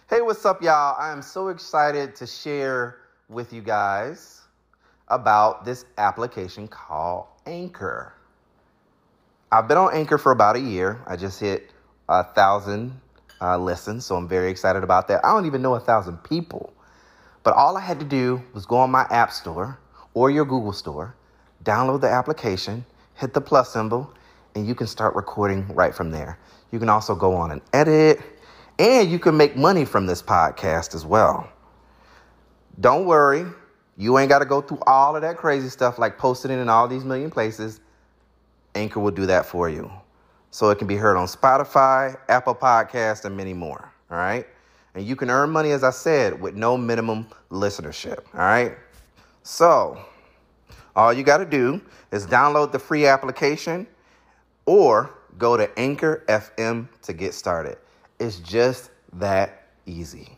Hey, what's up, y'all? I am so excited to share with you guys about this application called Anchor. I've been on Anchor for about a year. I just hit 1,000 listens, so I'm very excited about that. I don't even know 1,000 people, but all I had to do was go on my app store or your Google store, download the application, hit the plus symbol, and you can start recording right from there. You can also go on and edit, and you can make money from this podcast as well. Don't worry, you ain't got to go through all of that crazy stuff like posting it in all these million places. Anchor will do that for you. So it can be heard on Spotify, Apple Podcasts, and many more. All right. And you can earn money, as I said, with no minimum listenership. All right. So all you got to do is download the free application or go to Anchor FM to get started. It's just that easy.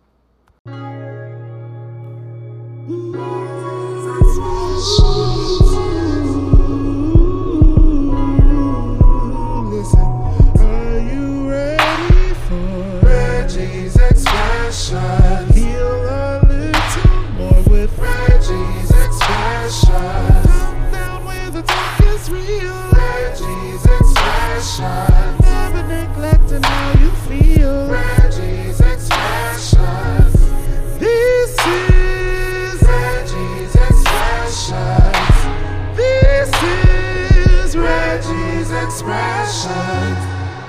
Feel a little more with Reggie's Expression. Calm down where the talk is real. Reggie's Expression. Never neglecting how you feel. Reggie's Expression. This is Reggie's Expression. This is Reggie's Expression.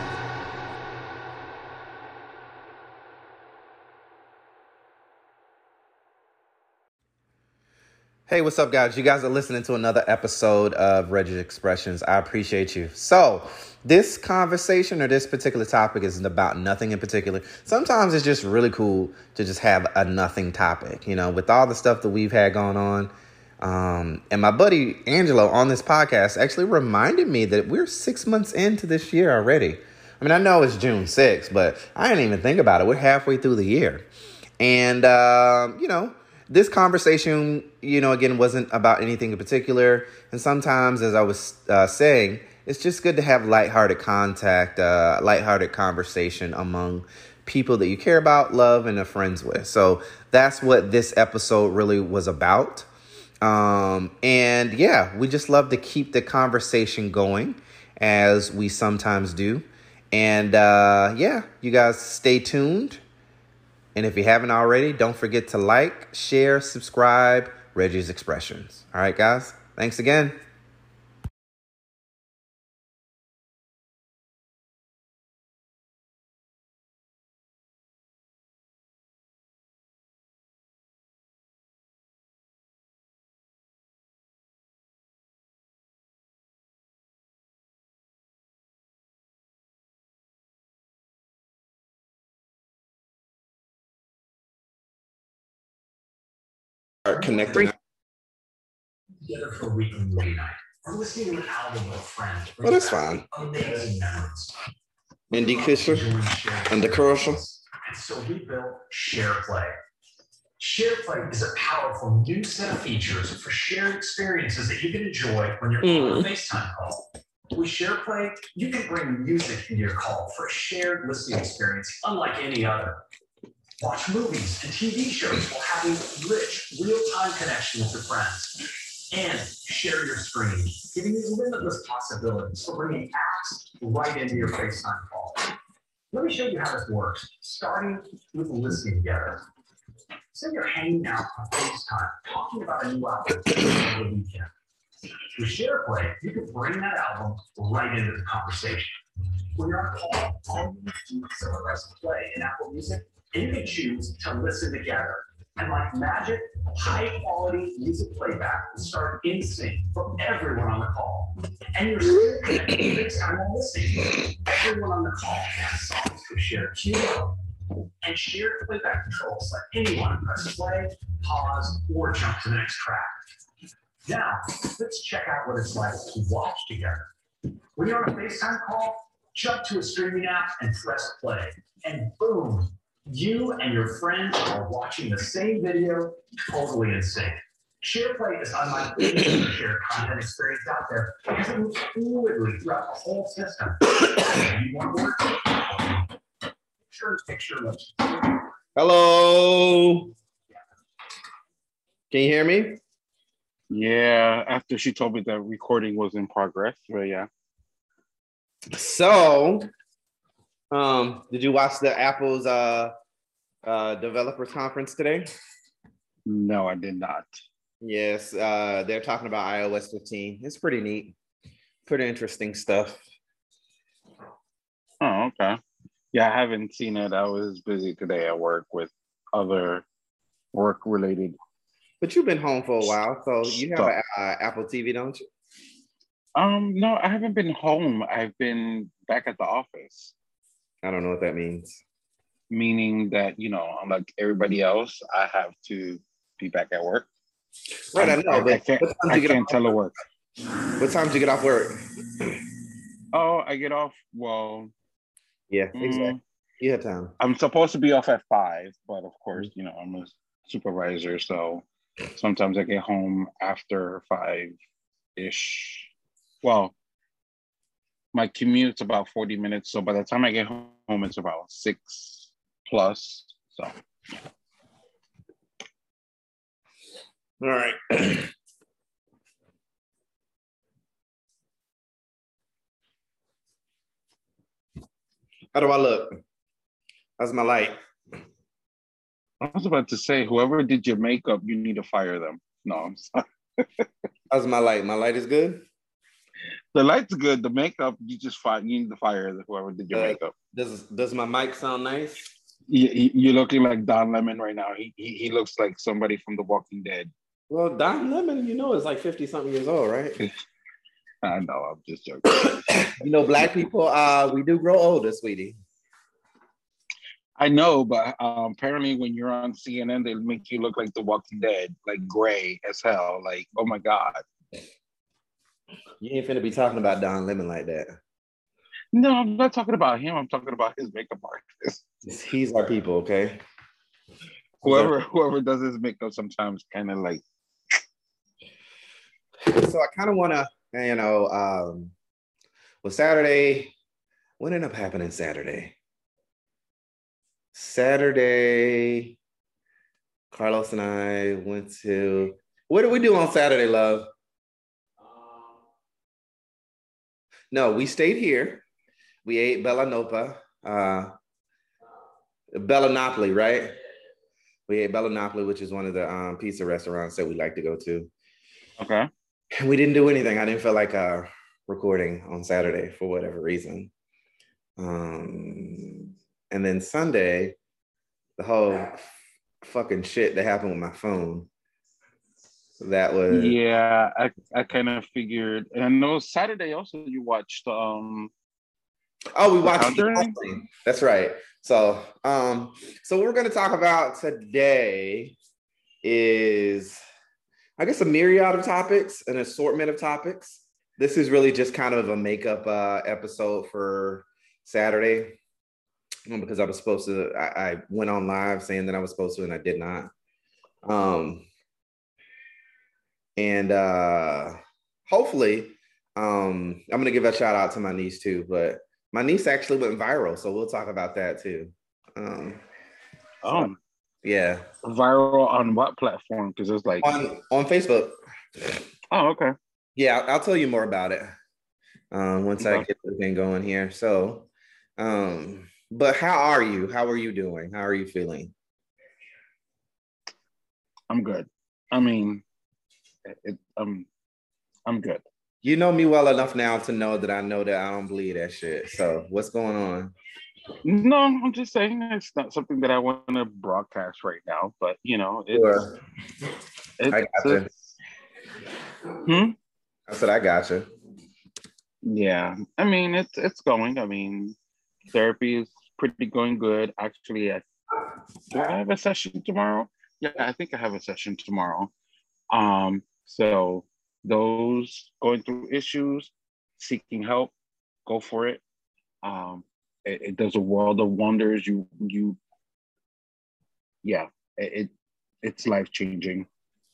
Hey, what's up, guys? You guys are listening to another episode of Reggie's Expressions. I appreciate you. So this conversation or this particular topic isn't about nothing in particular. Sometimes it's just really cool to just have a nothing topic, with all the stuff that we've had going on. And my buddy Angelo on this podcast actually reminded me that we're 6 months into this year already. I mean, I know it's June 6th, but I didn't even think about it. We're halfway through the year. And, this conversation, again, wasn't about anything in particular. And sometimes, as I was saying, it's just good to have lighthearted contact, lighthearted conversation among people that you care about, love, and are friends with. So that's what this episode really was about. And yeah, we just love to keep the conversation going as we sometimes do. And you guys stay tuned. And if you haven't already, don't forget to like, share, subscribe, Reggie's Expressions. All right, guys. Thanks again. Connecting Together for a weekly movie night or listening to an album with a friend. Well, that's fine. Amazing memories. Indie Kisser and the commercial. And so we built SharePlay. SharePlay is a powerful new set of features for shared experiences that you can enjoy when you're on a FaceTime call. With SharePlay, you can bring music into your call for a shared listening experience unlike any other. Watch movies and TV shows while having rich, real-time connections with friends. And share your screen, giving you limitless possibilities for bringing apps right into your FaceTime call. Let me show you how this works, starting with listening together. Say you're hanging out on FaceTime, talking about a new album over the weekend. With SharePlay, you can bring that album right into the conversation. When you're on call, all you do is press play in Apple Music, and you can choose to listen together. And like magic, high-quality music playback will start in sync for everyone on the call. And you're still connected to FaceTime while listening. Everyone on the call has songs to share cue and shared playback controls let anyone press play, pause, or jump to the next track. Now, let's check out what it's like to watch together. When you're on a FaceTime call, jump to a streaming app and press play. And boom, you and your friends are watching the same video totally in sync. SharePlay is unlike any other shared content experience out there because it moves fluidly throughout the whole system. You want to work? Picture looks Hello. Can you hear me? Yeah, after she told me that recording was in progress, but yeah. So, did you watch the Apple's developers conference today? No, I did not. Yes, they're talking about iOS 15. It's pretty neat, pretty interesting stuff. Oh, okay. Yeah, I haven't seen it. I was busy today at work with other work-related. But you've been home for a while, so you have stuff. an Apple TV, don't you? No, I haven't been home. I've been back at the office, I don't know what that means. meaning that, unlike everybody else, I have to be back at work. Right, I know, but I can't telework. What time did you get off work? Oh, I get off, well, Yeah, exactly. You have time. I'm supposed to be off at 5, but of course, I'm a supervisor, so sometimes I get home after 5-ish. Well, my commute's about 40 minutes, so by the time I get home, it's about 6 plus. So, all right. How do I look? How's my light? I was about to say, whoever did your makeup, you need to fire them. No, I'm sorry. How's my light? My light is good? The light's good. The makeup, you need to fire whoever did your makeup. Does my mic sound nice? You're looking like Don Lemon right now. He looks like somebody from The Walking Dead. Well, Don Lemon, is like 50-something years old, right? I know, I'm just joking. Black people, we do grow older, sweetie. I know, but apparently when you're on CNN, they make you look like The Walking Dead, like gray as hell. Like, oh my God. You ain't finna be talking about Don Lemon like that. No, I'm not talking about him. I'm talking about his makeup artist. He's our people, okay? Whoever does his makeup sometimes kind of like. So I kind of want to, Saturday, what ended up happening Saturday? Saturday, Carlos and I went to, what did we do on Saturday, love? No, we stayed here. We ate Bellanopoli, right? We ate Bellanopoli, which is one of the pizza restaurants that we like to go to. Okay. And we didn't do anything. I didn't feel like recording on Saturday for whatever reason. And then Sunday, the whole fucking shit that happened with my phone. That was... Yeah, I kind of figured. And I know Saturday also you watched... we watched... That's right. So what we're going to talk about today is, I guess, a myriad of topics, an assortment of topics. This is really just kind of a makeup episode for Saturday. Because I was supposed to, I went on live saying that I was supposed to, and I did not. Hopefully, I'm gonna give a shout out to my niece too. But my niece actually went viral, so we'll talk about that too. Yeah. Viral on what platform? Because it's like on Facebook. Oh, okay. Yeah, I'll tell you more about it once I get the thing going here. So, but how are you? How are you doing? How are you feeling? I'm good. I mean, I'm good. You know me well enough now to know that I don't believe that shit. So what's going on? No, I'm just saying it's not something that I want to broadcast right now, but I gotcha. I said I gotcha. Yeah, I mean it's going. I mean, therapy is pretty going good. Actually, do I have a session tomorrow? Yeah, I think I have a session tomorrow. So those going through issues, seeking help, go for it. It does a world of wonders. It's life-changing.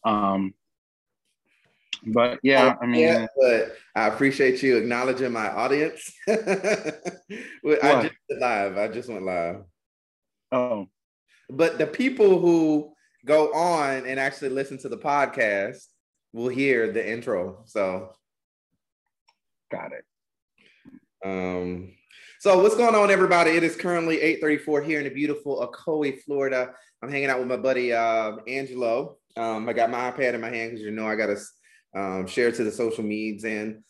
But yeah, I mean, but I appreciate you acknowledging my audience. I just went live. Oh, But the people who go on and actually listen to the podcast will hear the intro. So Got it. So what's going on, everybody? It is currently 8:34 here in the beautiful Ocoee, Florida. I'm hanging out with my buddy Angelo. I got my iPad in my hand because I got to share it to the social medias. And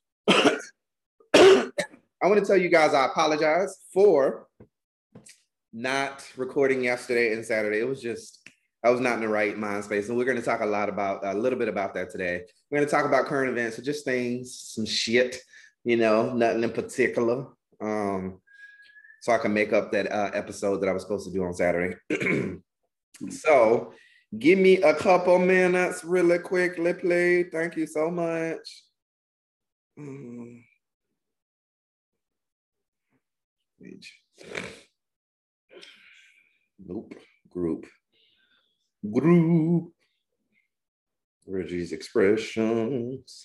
I want to tell you guys I apologize for not recording yesterday and Saturday. It was just I was not in the right mind space, and we're going to talk a little bit about that today. We're going to talk about current events, so just things, some shit, nothing in particular. So I can make up that episode that I was supposed to do on Saturday. So give me a couple minutes really quickly, please. Thank you so much. Nope. Group. Reggie's expressions.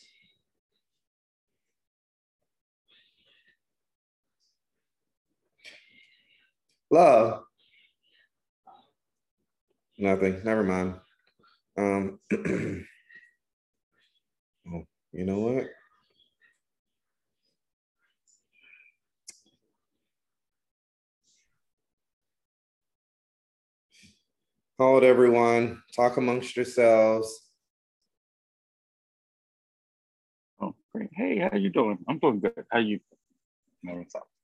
Love. Nothing. Never mind. Oh, you know what? Hold everyone. Talk amongst yourselves. Oh, great. Hey, how you doing? I'm doing good. How you? No, what's up?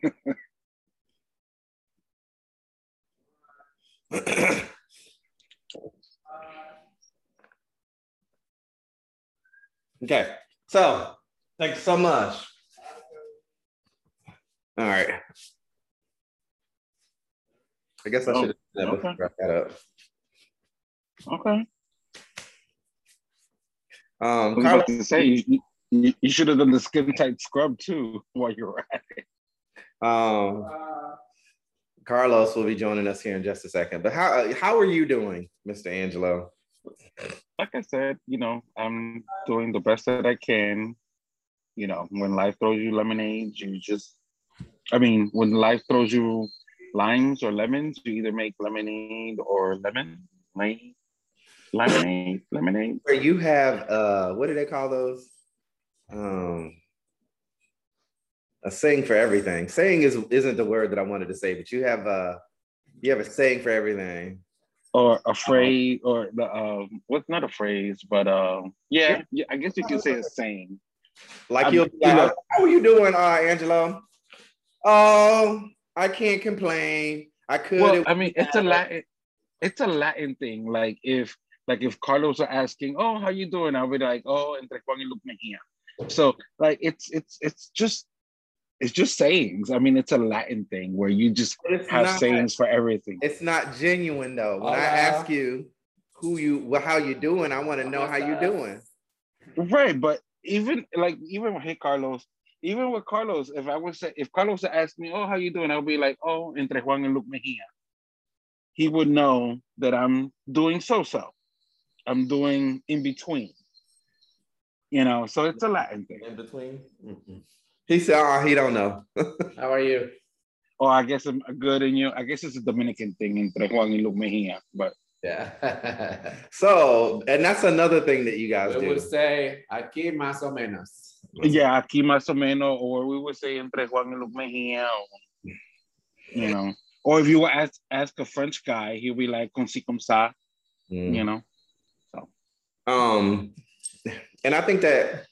Okay, so thanks so much. All right. I guess I should have wrap that up. Okay. I was about to say you should have done the skin tight scrub too while you're at it. Carlos will be joining us here in just a second. But how are you doing, Mr. Angelo? Like I said, I'm doing the best that I can. When life throws you lemonade, when life throws you limes or lemons, you either make lemonade or lemonade. Where you have what do they call those? A saying for everything. Saying isn't the word that I wanted to say, but you have a saying for everything. Or a phrase, or the what's not a phrase, but yeah, I guess you could say a saying. Like you'll be like, how are you doing, Angelo? Oh, I can't complain. I could. Well, it's a Latin thing. Like if Carlos are asking, oh, how you doing? I'll be like, oh, entre Juan y Luke Mejia. So like it's just sayings. It's a Latin thing where you just have sayings for everything. It's not genuine though. When I ask you how you doing, I want to know how you doing. Right, but even with Carlos, if Carlos asked me, oh, how you doing? I'll be like, oh, entre Juan and Luke Mejia. He would know that I'm doing so-so. I'm doing in between. So it's a Latin thing. In between? Mm-hmm. He said, he don't know. How are you? Oh, I guess I'm good in you. I guess it's a Dominican thing, entre Juan y Luke Mejia, but yeah. So, and that's another thing that you guys do. We would say, aquí más o menos. Yeah, aquí más o menos, or we would say entre Juan y Luke Mejia, or if you were ask a French guy, he'll be like, con si, com ça, so. And I think that,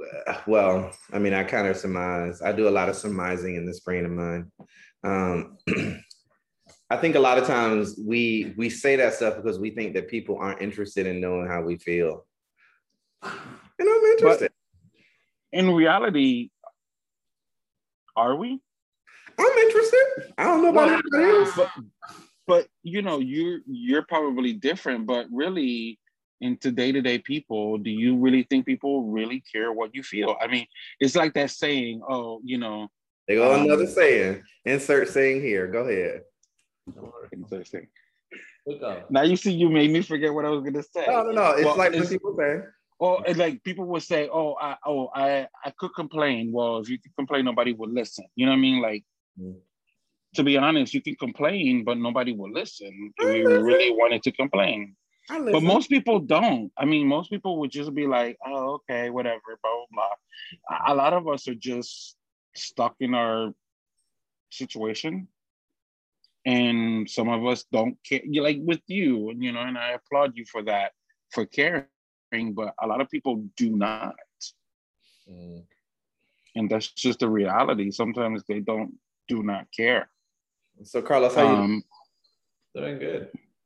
I kind of surmise. I do a lot of surmising in this brain of mine. I think a lot of times we say that stuff because we think that people aren't interested in knowing how we feel. And I'm interested. But in reality, are we? I'm interested. I don't know about anybody else. But you're probably different, but really into day-to-day people, do you really think people really care what you feel? It's like that saying, They go another saying. Insert saying here. Go ahead. Insert saying. Now you see, you made me forget what I was gonna say. No. It's like what people say. Or like people would say, I could complain. Well, if you could complain, nobody would listen. You know what I mean? Like, to be honest, you can complain, but nobody will listen if I you really listen. wanted to complain. I But listen. most people don't. I mean, most people would just be like, oh, okay, whatever, blah, blah, blah. A lot of us are just stuck in our situation. And some of us don't care. You like with you, and I applaud you for that, for caring, but a lot of people do not. Mm. And that's just the reality. Sometimes they do not care. So Carlos, how you? Doing good.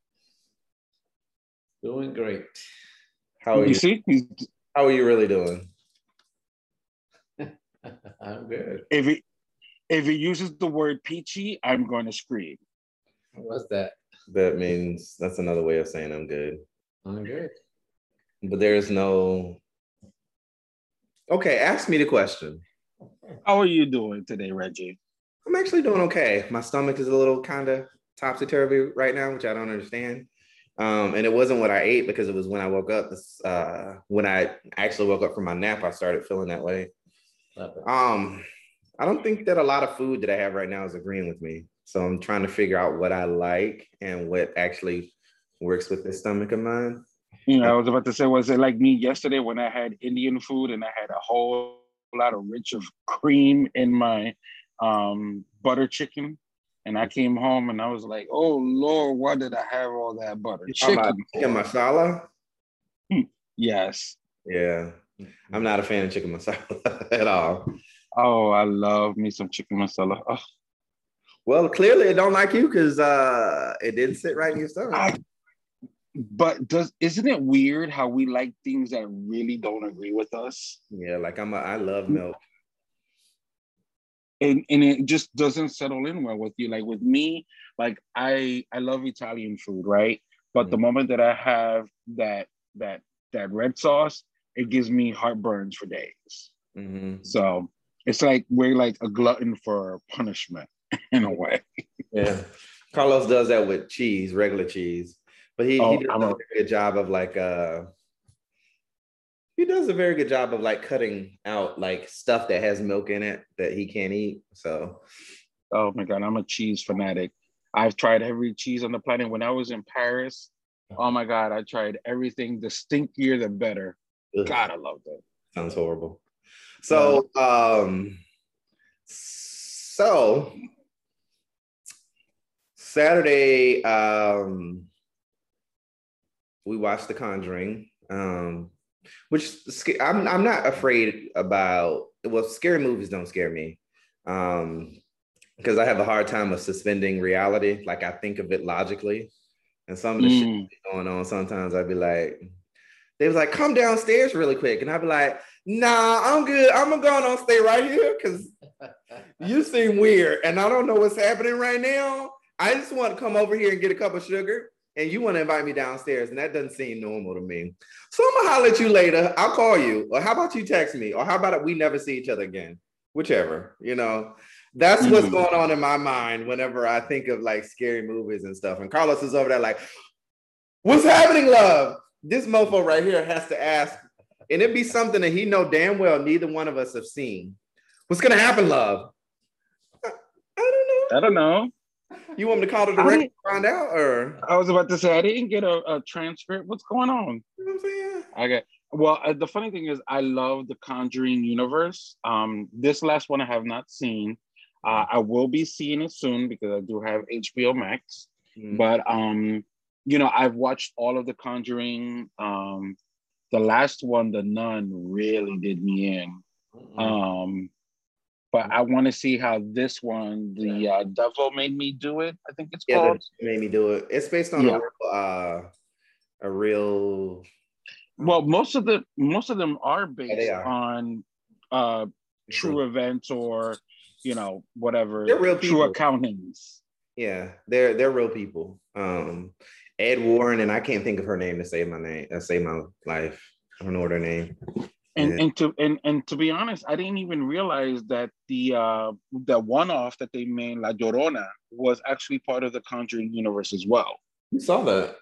Doing great. How are You you? see, How are you really doing? I'm good. if it uses the word peachy, I'm going to scream. What's that? That means that's another way of saying I'm good. I'm good. But there's no. Okay, ask me the question. How are you doing today, Reggie? I'm actually doing okay. My stomach is a little kind of topsy-turvy right now, which I don't understand. And it wasn't what I ate because it was when I woke up. When I actually woke up from my nap, I started feeling that way. I don't think that a lot of food that I have right now is agreeing with me. So I'm trying to figure out what I like and what actually works with this stomach of mine. I was about to say, was it like me yesterday when I had Indian food and I had a whole lot of rich of cream in my butter chicken? And I came home and I was like, oh, Lord, why did I have all that butter chicken? Chicken masala? Yes. Yeah. I'm not a fan of chicken masala at all. Oh, I love me some chicken masala. Oh. Well, clearly it don't like you because it didn't sit right in your stomach. But isn't it weird how we like things that really don't agree with us? Yeah, like I love milk. And it just doesn't settle in well with you. Like with me, like I love Italian food, right? But the moment that I have that red sauce, it gives me heartburns for days. Mm-hmm. So it's like we're like a glutton for punishment in a way. Yeah, Carlos does that with cheese, regular cheese, but he does a very good job of cutting out like stuff that has milk in it that he can't eat. So, oh my God, I'm a cheese fanatic. I've tried every cheese on the planet. When I was in Paris, oh my God, I tried everything. The stinkier, the better. Ugh. God, I love that. Sounds horrible. So, Saturday, we watched The Conjuring, which I'm not afraid about. Well, scary movies don't scare me because I have a hard time of suspending reality. Like I think of it logically, and some of the shit going on. Sometimes I'd be like, they was like, come downstairs really quick, and I'd be like, nah, I'm good. I'm gonna stay right here because you seem weird, and I don't know what's happening right now. I just want to come over here and get a cup of sugar, and you want to invite me downstairs, and that doesn't seem normal to me. So I'm gonna holler at you later. I'll call you, or how about you text me, or how about we never see each other again? Whichever, That's what's going on in my mind whenever I think of like scary movies and stuff. And Carlos is over there like, what's happening, love? This mofo right here has to ask, and it'd be something that he know damn well neither one of us have seen. What's gonna happen, love? I don't know. You want me to call the director to find out, or? I was about to say I didn't get a transcript. What's going on? You know what I'm saying? Okay. Well, the funny thing is, I love the Conjuring universe. This last one I have not seen. I will be seeing it soon because I do have HBO Max. But I've watched all of the Conjuring. The last one, The Nun, really did me in. But I want to see how this one, the Devil Made Me Do It, I think it's called. Yeah, Made Me Do It. It's based on a real. Well, most of them are based on true events or whatever. They're real people. True accountings. Yeah, they're real people. Ed Warren, and I can't think of her name to save my life. I don't know what her name. And to be honest, I didn't even realize that the one-off that they made, La Llorona, was actually part of the Conjuring universe as well. You saw that?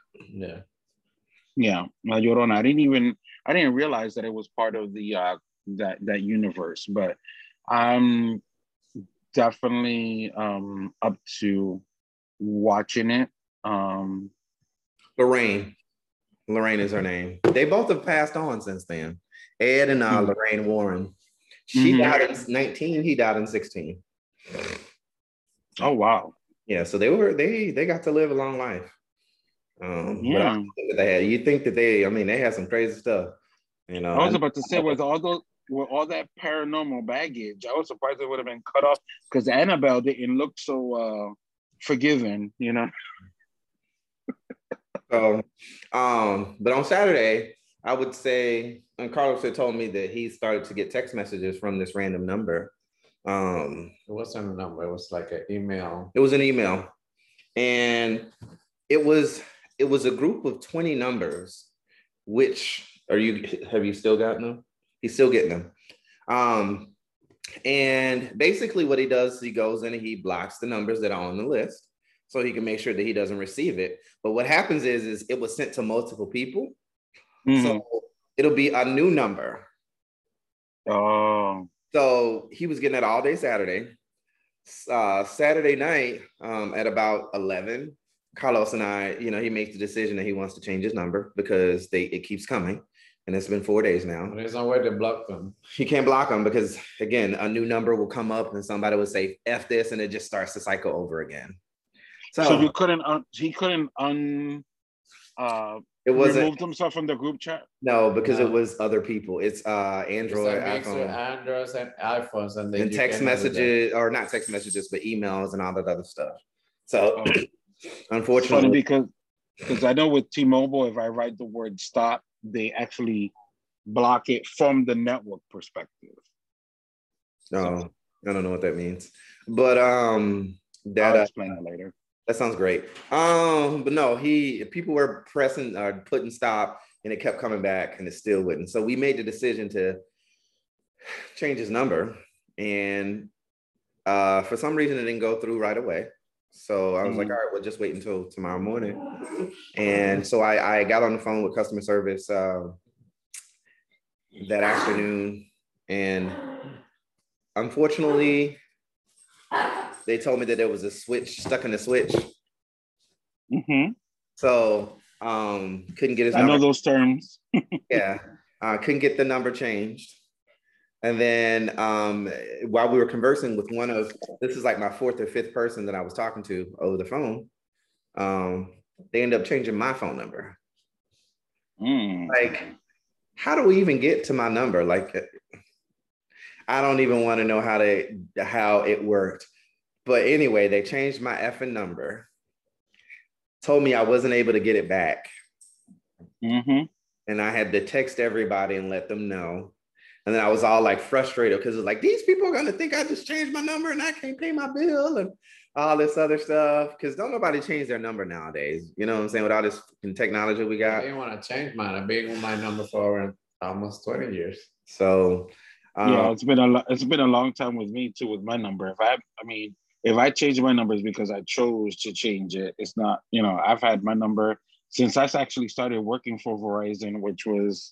Yeah, La Llorona. I didn't realize that it was part of the that universe. But definitely up to watching it. Lorraine. Lorraine is her name. They both have passed on since then. Ed and Lorraine Warren. She died in 19. He died in 16. Oh wow. Yeah, so they got to live a long life. But I don't think that they had. You think that they had some crazy stuff. You know, I was about to say with all that paranormal baggage, I was surprised it would have been cut off because Annabelle didn't look so forgiving, you know. So, but on Saturday, I would say, and Carlos had told me that he started to get text messages from this random number. It wasn't a number, it was like an email. It was an email. And it was a group of 20 numbers, which have you still gotten them? He's still getting them. And basically what he does, he goes in and he blocks the numbers that are on the list so he can make sure that he doesn't receive it. But what happens is it was sent to multiple people. So it'll be a new number. Oh. So he was getting it all day Saturday. Saturday night at about 11, Carlos and I, he makes the decision that he wants to change his number because it keeps coming. And it's been 4 days now. There's no way to block them. You can't block them because, again, a new number will come up and somebody will say, F this, and it just starts the cycle over again. So he couldn't remove himself from the group chat? No, because it was other people. It's Android, iPhone. Androids and iPhones. And text messages, or not text messages, but emails and all that other stuff. So, unfortunately. It's funny because I know with T-Mobile, if I write the word stop, they actually block it from the network perspective. No, I don't know what that means. But I'll explain it later. That sounds great. But no, people were pressing or putting stop and it kept coming back and it still wouldn't. So we made the decision to change his number. And for some reason it didn't go through right away. So I was like, all right, we'll just wait until tomorrow morning. And so I got on the phone with customer service that afternoon. And unfortunately, they told me that there was a switch stuck in the switch. So couldn't get his number. I know those terms. Yeah. Couldn't get the number changed. And then while we were conversing with this is like my fourth or fifth person that I was talking to over the phone, they ended up changing my phone number. Like, how do we even get to my number? Like, I don't even want to know how it worked. But anyway, they changed my effing number, told me I wasn't able to get it back. And I had to text everybody and let them know. And then I was all like frustrated because it's like, these people are going to think I just changed my number and I can't pay my bill and all this other stuff. Because don't nobody change their number nowadays. You know what I'm saying? With all this technology we got. I didn't want to change mine. I've been with my number for almost 20 years. So yeah, it's been a long time with me too with my number. If I change my numbers because I chose to change it, it's not, I've had my number since I actually started working for Verizon, which was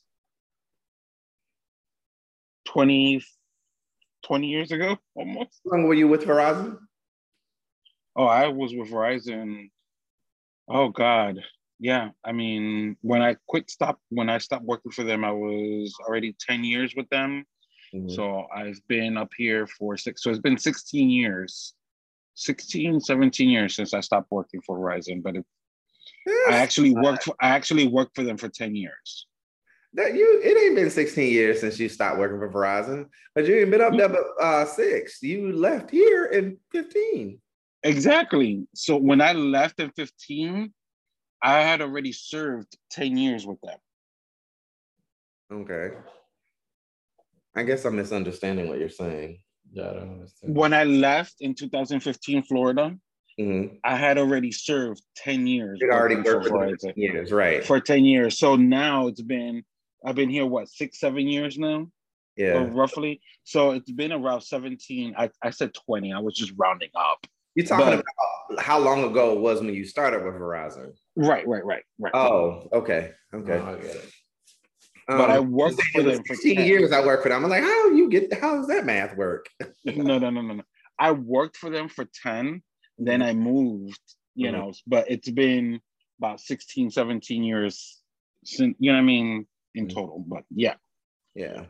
20 years ago, almost. How long were you with Verizon? Oh, I was with Verizon. Oh God. Yeah. When I stopped working for them, I was already 10 years with them. So I've been up here for so it's been 16 years. 17 years since I stopped working for Verizon, but I actually worked for them for 10 years. It ain't been 16 years since you stopped working for Verizon, but you ain't been up there but 6. You left here in 15. Exactly. So when I left in 15, I had already served 10 years with them. Okay. I guess I'm misunderstanding what you're saying. Yeah, I don't understand. When I left in 2015, Florida, I had already served 10 years. You'd already worked for 10 years, right? For 10 years. So now I've been here, 6-7 years now? Yeah. Roughly. So it's been around 17. I said 20. I was just rounding up. You're talking about how long ago it was when you started with Verizon. Right. Oh, okay. Oh, I get it. But I worked for them for 16 years. I worked for them. I'm like, how does that math work? No. I worked for them for 10, then I moved, you know, but it's been about 16, 17 years since, you know what I mean, in total. But yeah. Yeah.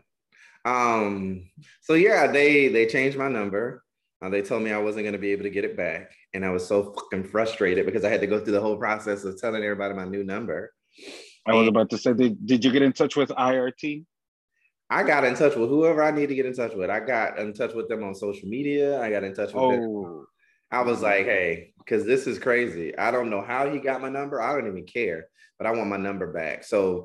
So yeah, they changed my number. They told me I wasn't going to be able to get it back. And I was so fucking frustrated because I had to go through the whole process of telling everybody my new number. I was about to say, did you get in touch with IRT? I got in touch with whoever I need to get in touch with. I got in touch with them on social media. I got in touch with them. I was like, hey, because this is crazy. I don't know how he got my number. I don't even care, but I want my number back. So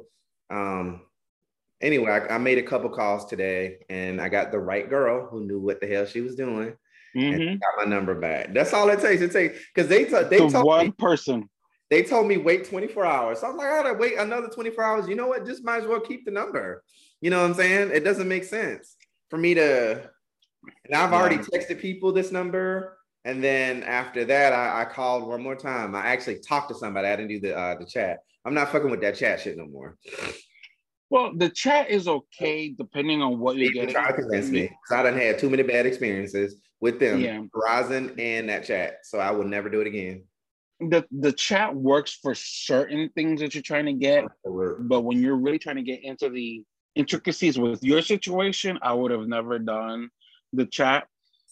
anyway, I made a couple calls today and I got the right girl who knew what the hell she was doing and got my number back. That's all it takes. It takes, because they told one person. They told me wait 24 hours. So I'm like, I gotta wait another 24 hours. You know what? Just might as well keep the number. You know what I'm saying? It doesn't make sense for me to, and I've already texted people this number. And then after that, I called one more time. I actually talked to somebody. I didn't do the chat. I'm not fucking with that chat shit no more. Well, the chat is okay depending on what you're getting. Try to convince me because I done had too many bad experiences with them, Verizon and that chat. So I will never do it again. The chat works for certain things that you're trying to get, but when you're really trying to get into the intricacies with your situation, I would have never done the chat.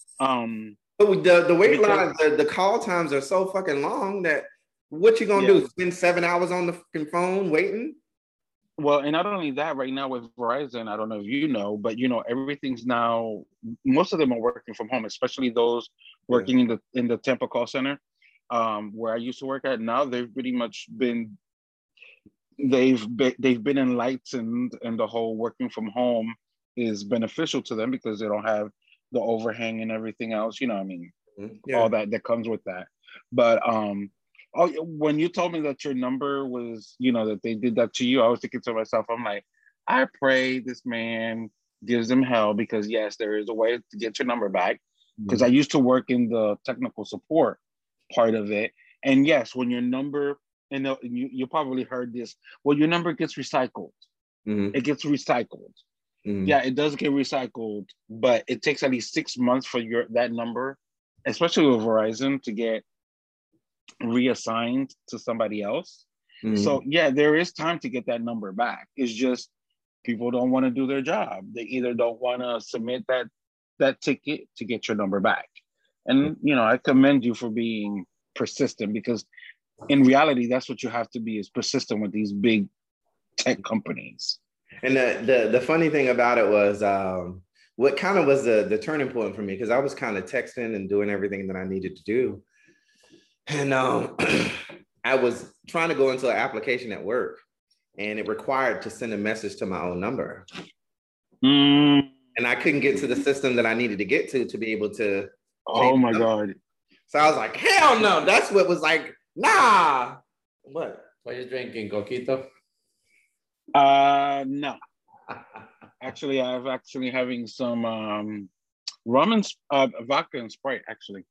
But the wait lines, the call times are so fucking long that what you gonna do? Spend 7 hours on the fucking phone waiting? Well, and not only that, right now with Verizon, I don't know if you know, but you know, everything's now, most of them are working from home, especially those working in the Tampa call center, where I used to work at. Now they've pretty much been, they've been enlightened, and the whole working from home is beneficial to them because they don't have the overhang and everything else, you know, I mean, all that comes with that. But when you told me that your number was, you know, that they did that to you, I was thinking to myself, I'm like, I pray this man gives them hell, because yes, there is a way to get your number back. Because I used to work in the technical support part of it. And yes, when your number, and you probably heard this, well, your number gets recycled. It gets recycled. Yeah, it does get recycled, but it takes at least 6 months for that number, especially with Verizon, to get reassigned to somebody else. So yeah, there is time to get that number back. It's just people don't want to do their job. They either don't want to submit that ticket to get your number back. And you know, I commend you for being persistent, because in reality, that's what you have to be, is persistent with these big tech companies. And the funny thing about it was what kind of was the turning point for me, because I was kind of texting and doing everything that I needed to do. And I was trying to go into an application at work, and it required to send a message to my own number. And I couldn't get to the system that I needed to get to be able to. Oh my God. So I was like, hell no. That's what was like, nah. What? What are you drinking, Coquito? No. Actually, I'm actually having some rum and vodka and Sprite, actually.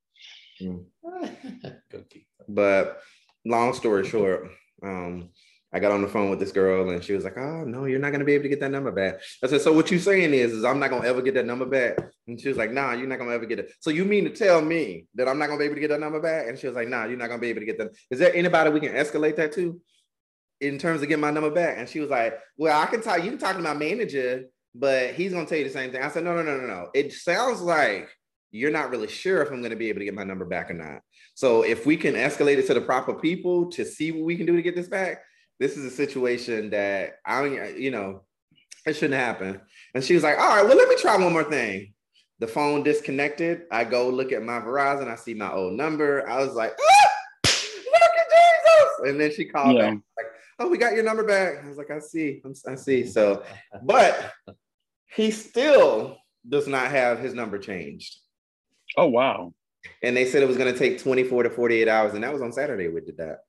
But long story short, I got on the phone with this girl and she was like, oh no, you're not gonna be able to get that number back. I said, so what you saying is I'm not gonna ever get that number back? And she was like, nah, you're not gonna ever get it. So you mean to tell me that I'm not gonna be able to get that number back? And she was like, nah, you're not gonna be able to get that. Is there anybody we can escalate that to in terms of getting my number back? And she was like, well, you can talk to my manager, but he's gonna tell you the same thing. I said, no. It sounds like you're not really sure if I'm going to be able to get my number back or not. So if we can escalate it to the proper people to see what we can do to get this back, this is a situation that it shouldn't happen. And she was like, all right, well, let me try one more thing. The phone disconnected. I go look at my Verizon. I see my old number. I was like, look at Jesus. And then she called back like, oh, we got your number back. I was like, I see. So, but he still does not have his number changed. Oh, wow. And they said it was going to take 24 to 48 hours. And that was on Saturday we did that.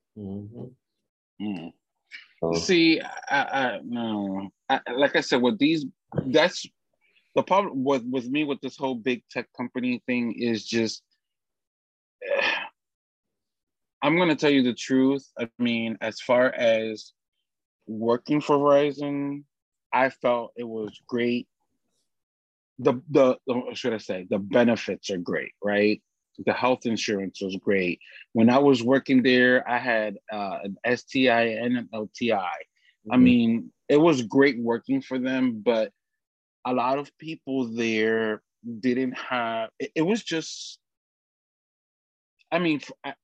See, no. Like I said, with these, that's the problem with me with this whole big tech company thing is just, I'm going to tell you the truth. I mean, as far as working for Verizon, I felt it was great what should I say? The benefits are great, right? The health insurance was great. When I was working there, I had an STI and an LTI. I mean, it was great working for them, but a lot of people there didn't have. It was just. I mean,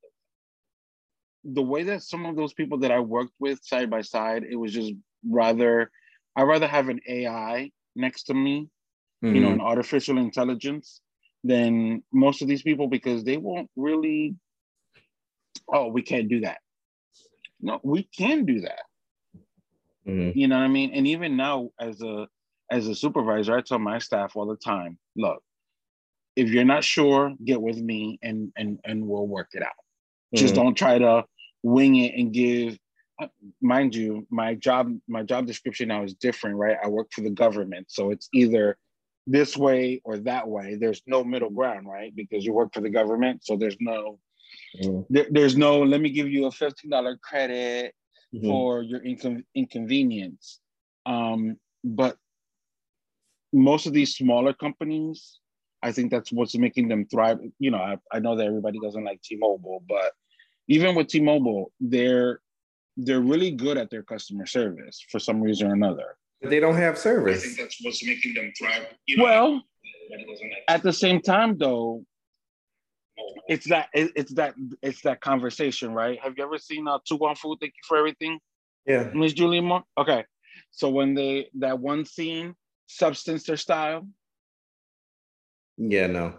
the way that some of those people that I worked with side by side, it was just I'd rather have an AI next to me, an artificial intelligence, than most of these people, because they won't really, oh, we can't do that. No, we can do that. You know what I mean? And even now, as a supervisor, I tell my staff all the time, look, if you're not sure, get with me and we'll work it out. Just don't try to wing it and give. Mind you, my job description now is different, right? I work for the government, so it's either this way or that way. There's no middle ground, right? Because you work for the government, so there's no let me give you a $15 credit for your inconvenience. But most of these smaller companies, I think that's what's making them thrive. I know that everybody doesn't like T-Mobile, but even with T-Mobile, they're really good at their customer service for some reason or another. But they don't have service. I think that's what's making them thrive. Well, at the same time, though, it's that conversation, right? Have you ever seen Two One Food, Thank You for Everything? Yeah. Miss Julie Moore? Okay. So when that one scene, Substance or Style? Yeah, no.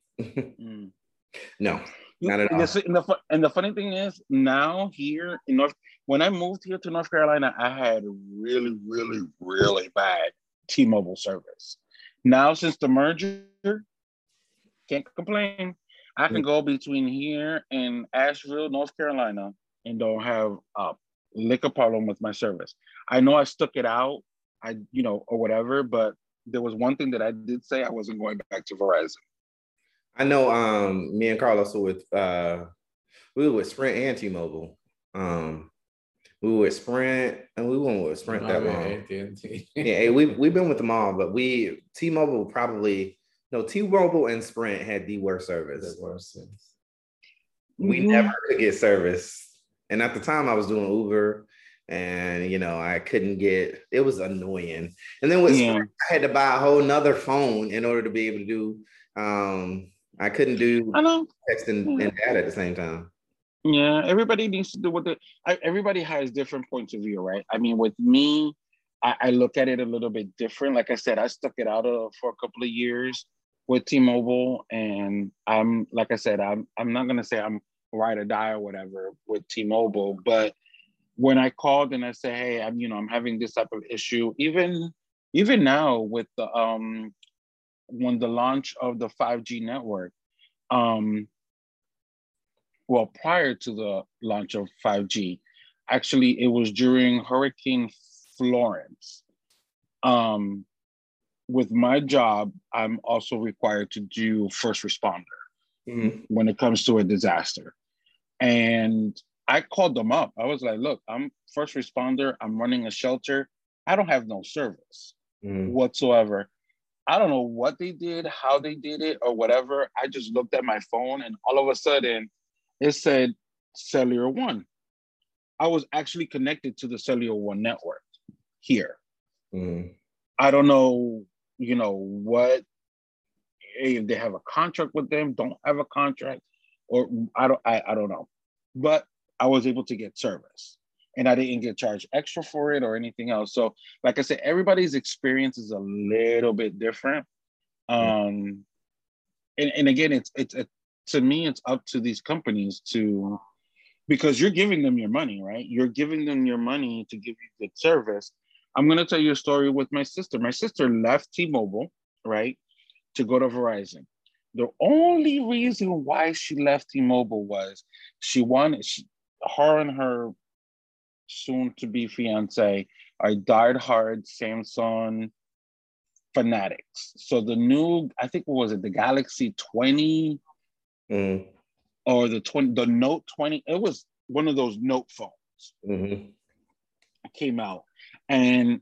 No, not at all. And the funny thing is, now here in when I moved here to North Carolina, I had really, really, really bad T-Mobile service. Now, since the merger, can't complain. I can go between here and Asheville, North Carolina, and don't have a lick of problem with my service. I know I stuck it out, or whatever, but there was one thing that I did say: I wasn't going back to Verizon. I know me and Carlos were we were with Sprint and T-Mobile. We were with Sprint, and we weren't with Sprint that long. Yeah, we've been with them all, but T-Mobile T-Mobile and Sprint had the worst service. We never could get service. And at the time I was doing Uber, and I couldn't get, it was annoying. And then with Sprint, I had to buy a whole nother phone in order to be able to do I couldn't do text and data at the same time. Yeah, everybody needs to do everybody has different points of view, right? I mean, with me, I look at it a little bit different. Like I said, I stuck it out for a couple of years with T-Mobile, and I'm not gonna say I'm ride or die or whatever with T-Mobile, but when I called and I say, hey, I'm having this type of issue, even now with the when the launch of the 5G network, prior to the launch of 5G, actually it was during Hurricane Florence. With my job, I'm also required to do first responder when it comes to a disaster. And I called them up. I was like, look, I'm first responder. I'm running a shelter. I don't have no service whatsoever. I don't know what they did, how they did it, or whatever. I just looked at my phone, and all of a sudden it said Cellular One. I was actually connected to the Cellular One network here. I don't know, what, if they have a contract with them, don't have a contract, or I don't know. But I was able to get service, and I didn't get charged extra for it or anything else. So, like I said, everybody's experience is a little bit different. And again, it's to me, it's up to these companies because you're giving them your money, right? You're giving them your money to give you good service. I'm going to tell you a story with my sister. My sister left T-Mobile, right, to go to Verizon. The only reason why she left T-Mobile was her and her soon-to-be fiance are diehard Samsung fanatics. So the new, I think, what was it, the Galaxy 20 or the Note 20? It was one of those Note phones. Came out, and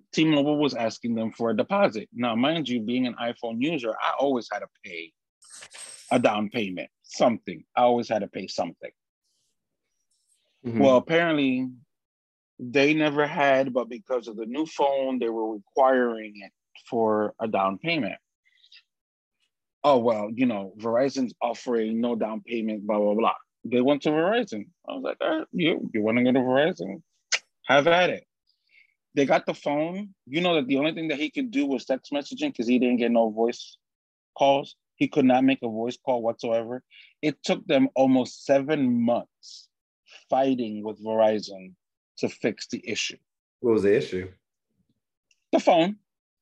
T-Mobile was asking them for a deposit. Now, mind you, being an iPhone user, I always had to pay a down payment, something. I always had to pay something. Mhm. Well, apparently they never had, but because of the new phone, they were requiring it for a down payment. Oh, well, Verizon's offering no down payment, blah, blah, blah. They went to Verizon. I was like, all right, you want to go to Verizon? Have at it. They got the phone. You know that the only thing that he could do was text messaging because he didn't get no voice calls. He could not make a voice call whatsoever. It took them almost 7 months fighting with Verizon to fix the issue. What was the issue? The phone.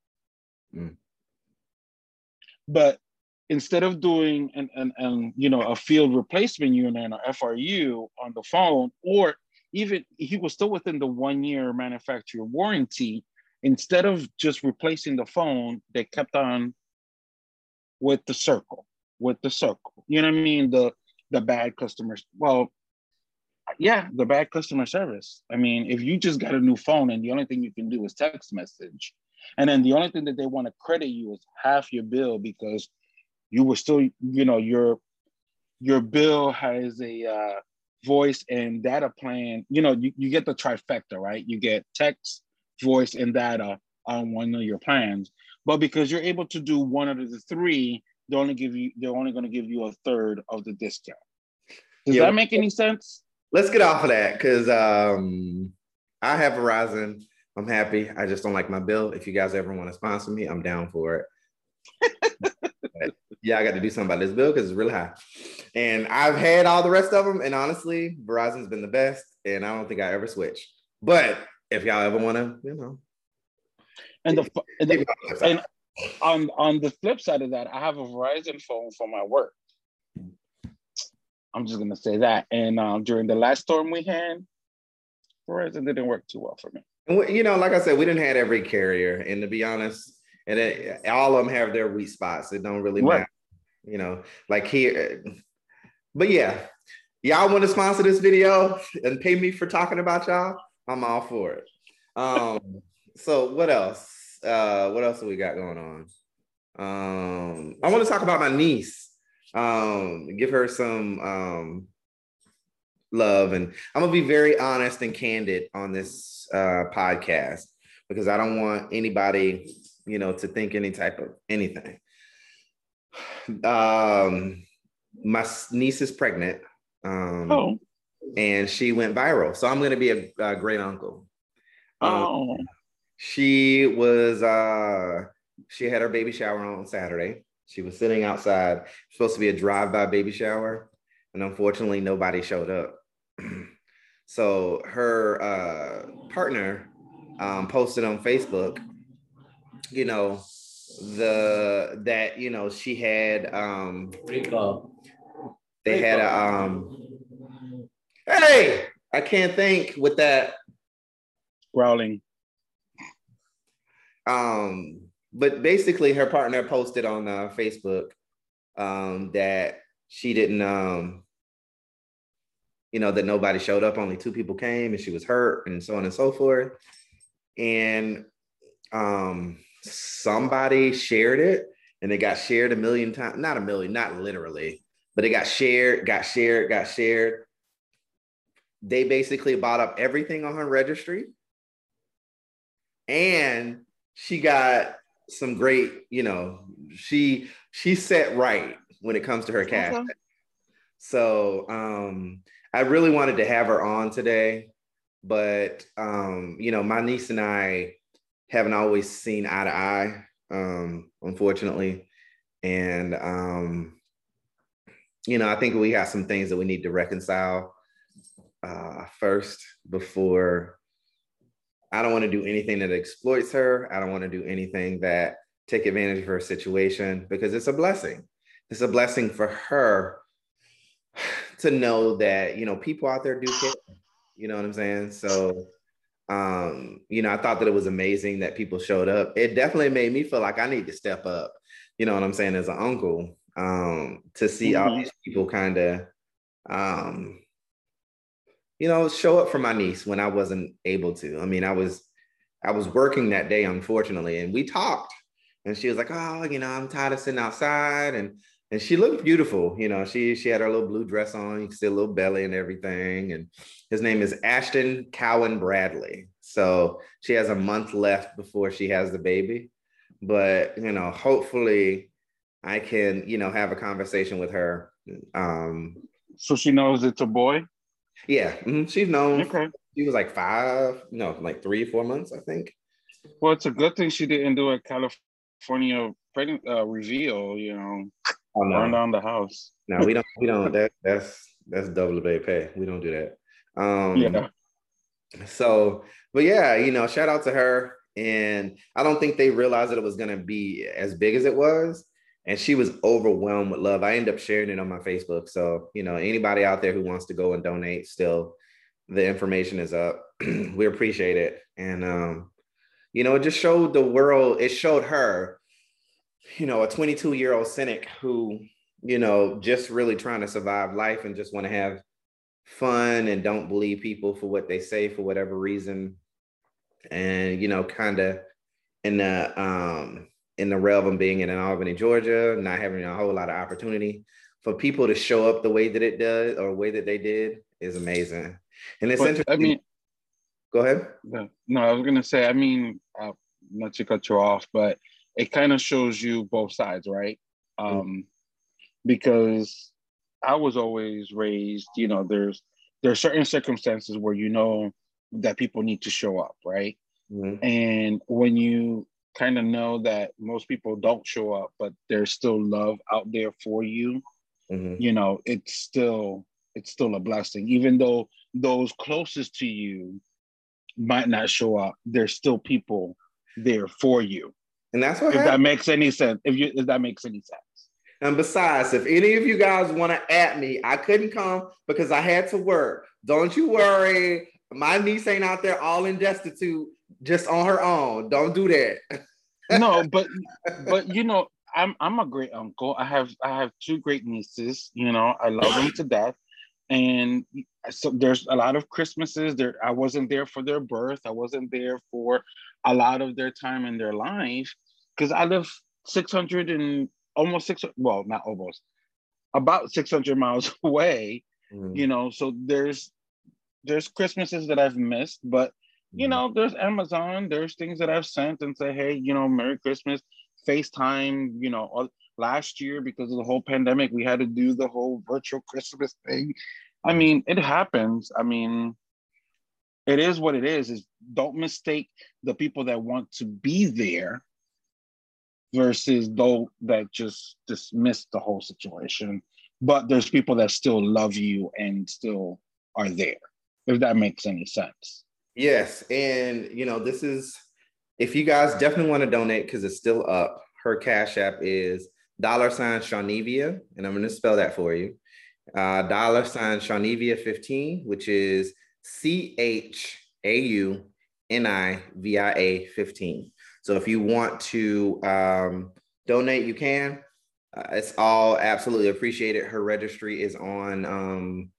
But instead of doing a field replacement unit or FRU on the phone, or even he was still within the 1-year manufacturer warranty, instead of just replacing the phone, they kept on with the circle. You know what I mean? The bad customers. Well, yeah, the bad customer service. I mean, if you just got a new phone and the only thing you can do is text message, and then the only thing that they want to credit you is half your bill because you were still, your bill has a voice and data plan. You get the trifecta, right? You get text, voice, and data on one of your plans. But because you're able to do one out of the three, they're only going to give you a third of the discount. Does that make any sense? Let's get off of that because I have Verizon. I'm happy. I just don't like my bill. If you guys ever want to sponsor me, I'm down for it. Yeah, I got to do something about this bill because it's really high. And I've had all the rest of them. And honestly, Verizon's been the best. And I don't think I ever switch. But if y'all ever want to, And on the flip side of that, I have a Verizon phone for my work. I'm just going to say that. And during the last storm we had, Verizon didn't work too well for me. And like I said, we didn't have every carrier. And to be honest, all of them have their weak spots. It don't really matter, like here. But yeah, y'all want to sponsor this video and pay me for talking about y'all? I'm all for it. So what else? What else do we got going on? I want to talk about my niece. Give her some love, and I'm gonna be very honest and candid on this podcast because I don't want anybody, to think any type of anything. My niece is pregnant, and she went viral, so I'm gonna be a great uncle. She had her baby shower on Saturday. She was sitting outside, supposed to be a drive-by baby shower, and unfortunately, nobody showed up. So her partner posted on Facebook, she had Rico. they had a hey, I can't think with that growling. But basically her partner posted on Facebook that she didn't that nobody showed up, only 2 people came and she was hurt and so on and so forth. And somebody shared it and it got shared a million times, not a million, not literally, but it got shared. They basically bought up everything on her registry and she got some great, she set right when it comes to her cash. Okay. So I really wanted to have her on today, but my niece and I haven't always seen eye to eye, unfortunately. And I think we got some things that we need to reconcile first before. I don't want to do anything that exploits her. I don't want to do anything that take advantage of her situation because it's a blessing. It's a blessing for her to know that, people out there do care. You know what I'm saying? So, I thought that it was amazing that people showed up. It definitely made me feel like I need to step up, you know what I'm saying, as an uncle, to see all these people kind of, show up for my niece when I wasn't able to. I mean, I I was working that day, unfortunately, and we talked. And she was like, "Oh, I'm tired of sitting outside." And she looked beautiful. She had her little blue dress on. You can see a little belly and everything. And his name is Ashton Cowan Bradley. So she has a month left before she has the baby. But hopefully I can, have a conversation with her. So she knows it's a boy? Yeah, she's known. Okay. She was like 3 or 4 months, I think. Well, it's a good thing she didn't do a California reveal, Oh no, burn down the house. no, we don't. That's double the pay. We don't do that. Yeah. So, but yeah, shout out to her. And I don't think they realized that it was gonna be as big as it was. And she was overwhelmed with love. I ended up sharing it on my Facebook. So, anybody out there who wants to go and donate, still, the information is up. We appreciate it. And it just showed the world, it showed her, a 22-year-old cynic who, just really trying to survive life and just want to have fun and don't believe people for what they say for whatever reason. And, kind of in the realm of being in Albany, Georgia, not having a whole lot of opportunity for people to show up the way that it does or the way that they did is amazing. And it's interesting. I mean, go ahead. No, I was going to say, not to cut you off, but it kind of shows you both sides, right? Because I was always raised, there's certain circumstances where that people need to show up, right? Mm-hmm. And when you kind of know that most people don't show up, but there's still love out there for you, it's still a blessing. Even though those closest to you might not show up, there's still people there for you. And that's what if that makes any sense. If that makes any sense. And besides, if any of you guys want to at me, I couldn't come because I had to work. Don't you worry. My niece ain't out there all in destitute just on her own. Don't do that. No, but I'm a great uncle. I have 2 great nieces. I love them to death. And so there's a lot of Christmases there. I wasn't there for their birth. I wasn't there for a lot of their time in their life because I live 600 and almost 600. Well, not almost, about 600 miles away. So there's Christmases that I've missed, but there's Amazon. There's things that I've sent and say, hey, Merry Christmas, FaceTime. Last year, because of the whole pandemic, we had to do the whole virtual Christmas thing. I mean, it happens. I mean, it is what it is don't mistake the people that want to be there versus those that just dismiss the whole situation. But there's people that still love you and still are there, if that makes any sense. Yes. And, this is, if you guys definitely want to donate, because it's still up, her Cash App is $Shawnivia, and I'm going to spell that for you. $Shawnivia 15, which is CHAUNIVIA 15. So if you want to donate, you can. It's all absolutely appreciated. Her registry is on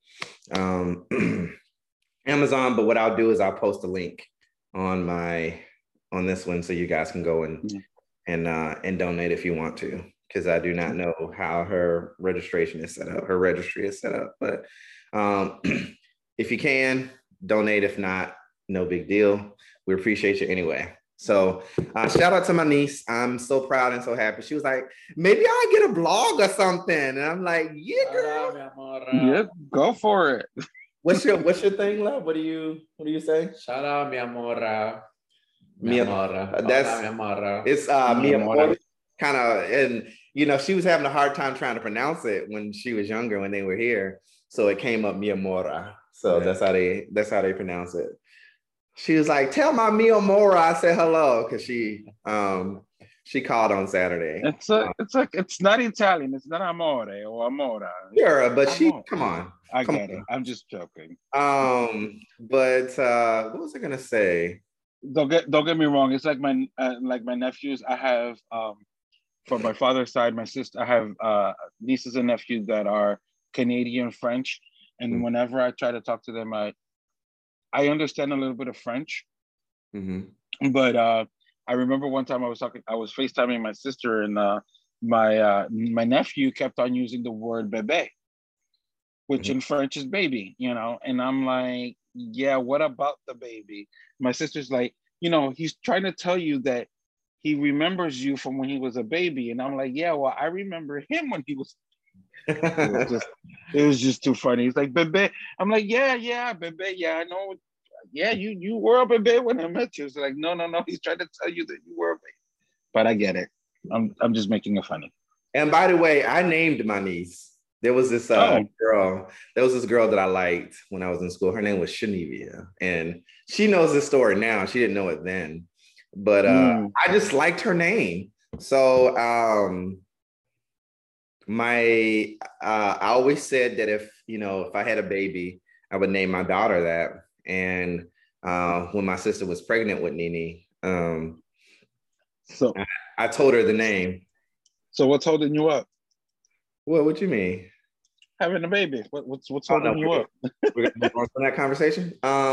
Amazon, but what I'll do is I'll post a link on this one so you guys can go and donate if you want to, because I do not know how her registration is set up. Her registry is set up, but if you can, donate. If not, no big deal. We appreciate you anyway. So shout out to my niece. I'm so proud and so happy. She was like, maybe I'll get a blog or something. And I'm like, yeah, girl. Yeah, go for it. What's your thing, love? What do you say? Shout out, mi amora. Mi amora. That's mi amora. It's mi amora. Kind of, and she was having a hard time trying to pronounce it when she was younger when they were here. So it came up mi amora. So that's how they pronounce it. She was like, tell my mi amora I said hello, because she called on Saturday. It's not Italian. It's not amore or amora. Sure, but come on. I get it. I'm just joking. But what was I gonna say? Don't get me wrong. It's like my nephews. I have from my father's side, my sister. I have nieces and nephews that are Canadian French, and whenever I try to talk to them, I understand a little bit of French. But I remember one time I was FaceTiming my sister, and my nephew kept on using the word bébé, which in French is baby, and I'm like, yeah, what about the baby? My sister's like, he's trying to tell you that he remembers you from when he was a baby. And I'm like, yeah, well, I remember him when he was. It was just too funny. He's like, bébé. I'm like, yeah, bébé, yeah, I know. Yeah, you were a bébé when I met you. It's like, no. He's trying to tell you that you were a baby. But I get it. I'm just making it funny. And by the way, I named my niece. There was this girl. There was this girl that I liked when I was in school. Her name was Shanivia, and she knows this story now. She didn't know it then, but I just liked her name. So I always said that if I had a baby, I would name my daughter that. And when my sister was pregnant with Nene, so I told her the name. So what's holding you up? What you mean? Having a baby. What's holding you up? We're gonna move on from that conversation.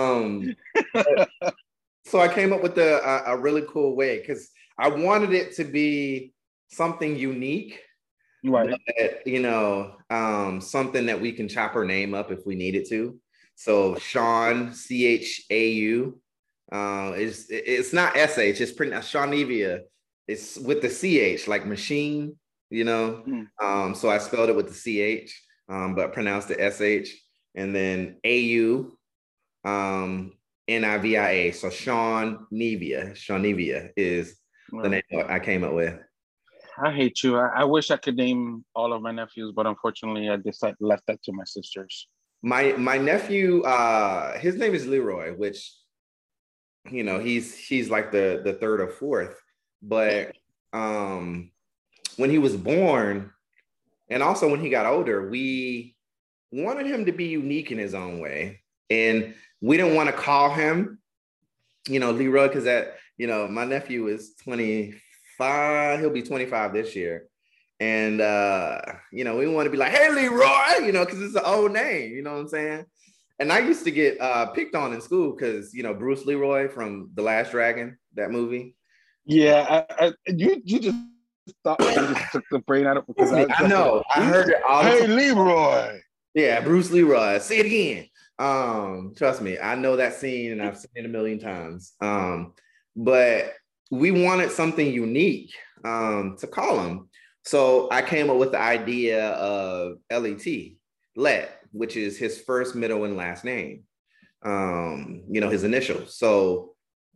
So I came up with a really cool way because I wanted it to be something unique, right? But, something that we can chop her name up if we needed to. So Sean, Chau, it's not SH. It's Shawnivia. It's with the CH, like machine. So I spelled it with the CH, but pronounced it SH, and then AU, NIVIA. So Shawnivia is the name I came up with. I hate you. I wish I could name all of my nephews, but unfortunately, I left that to my sisters. My nephew, his name is Leroy, which he's like the third or fourth, but when he was born, and also when he got older, we wanted him to be unique in his own way. And we didn't want to call him, Leroy, because my nephew is 25. He'll be 25 this year. And, we want to be like, hey, Leroy, because it's an old name, you know what I'm saying? And I used to get picked on in school because, Bruce Leroy from The Last Dragon, that movie. Yeah, you just thought I just took the brain out of it because I know. I heard it all the time. Hey, Leroy. Yeah, Bruce Leroy. Say it again. Trust me, I know that scene and I've seen it a million times. But we wanted something unique to call him. So I came up with the idea of Let, which is his first, middle, and last name. His initials. So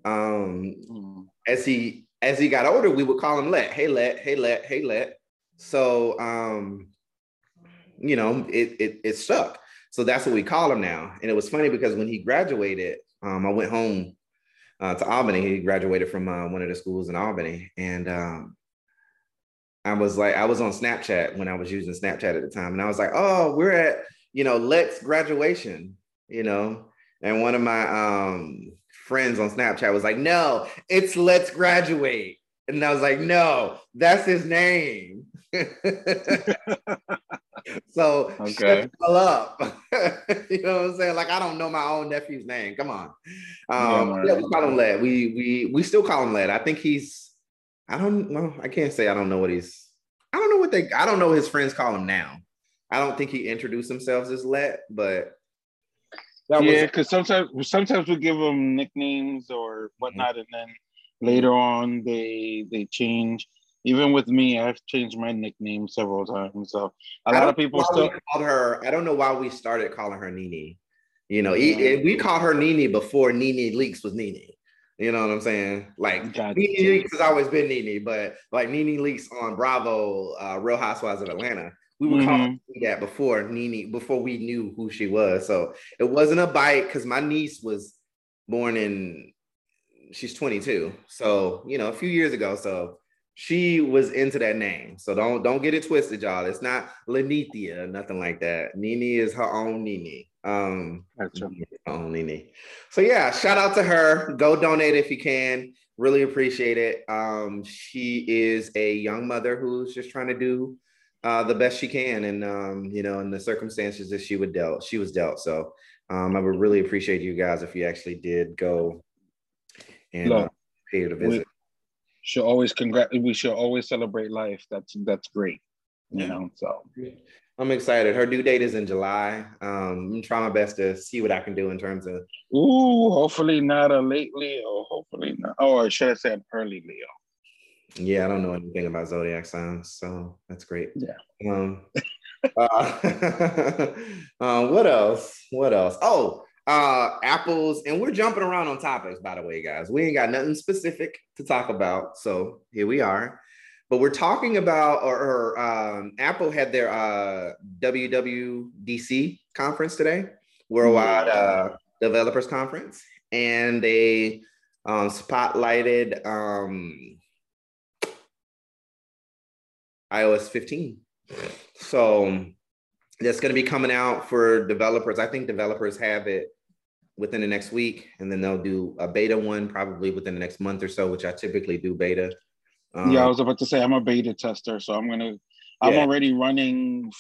as he got older, we would call him Let. Hey, Let. Hey, Let. Hey, Let. So it stuck. So that's what we call him now. And it was funny because when he graduated, I went home to Albany. He graduated from one of the schools in Albany. And I was on Snapchat when I was using Snapchat at the time. And I was like, oh, we're at, Let's graduation, and one of my friends on Snapchat was like, no, it's Let's Graduate. And I was like, no, that's his name. So shut the hell up. You know what I'm saying? Like, I don't know my own nephew's name. Come on. We call him Led. We still call him Led. I think I don't know. I can't say I don't know I don't know what his friends call him now. I don't think he introduced himself as Let, but because sometimes we give them nicknames or whatnot, and then later on they change. Even with me, I've changed my nickname several times. So a lot of people still called her. I don't know why we started calling her Nene. We called her Nene before Nene Leakes was Nene. You know what I'm saying? Like Nene Leakes has always been Nene, but like Nene Leakes on Bravo, Real Housewives of Atlanta, we would call her that before Nene, before we knew who she was. So it wasn't a bite because my niece was born she's 22. So, a few years ago. So she was into that name. So don't get it twisted, y'all. It's not Lenithia, nothing like that. Nene is her own Nene. That's her own Nene. So yeah, shout out to her. Go donate if you can. Really appreciate it. She is a young mother who's just trying to do the best she can, and in the circumstances that she was dealt. So I would really appreciate you guys if you actually did go and pay her to We visit. we should always celebrate life. That's great. You Yeah. know, so I'm excited. Her due date is in July. I'm trying my best to see what I can do in terms of. ooh, hopefully not a late Leo. Hopefully not. Or should I say an early Leo? Yeah, I don't know anything about zodiac signs, so that's great. Yeah. What else? What else? Oh, apples, and we're jumping around on topics, by the way, guys. We ain't got nothing specific to talk about, so here we are. But we're talking about, or Apple had their WWDC conference today, Worldwide Developers Conference, and they spotlighted iOS 15. So that's going to be coming out for developers. I think developers have it within the next week, and then they'll do a beta one probably within the next month or so, which I typically do beta. Yeah, I was about to say I'm a beta tester, so I'm already running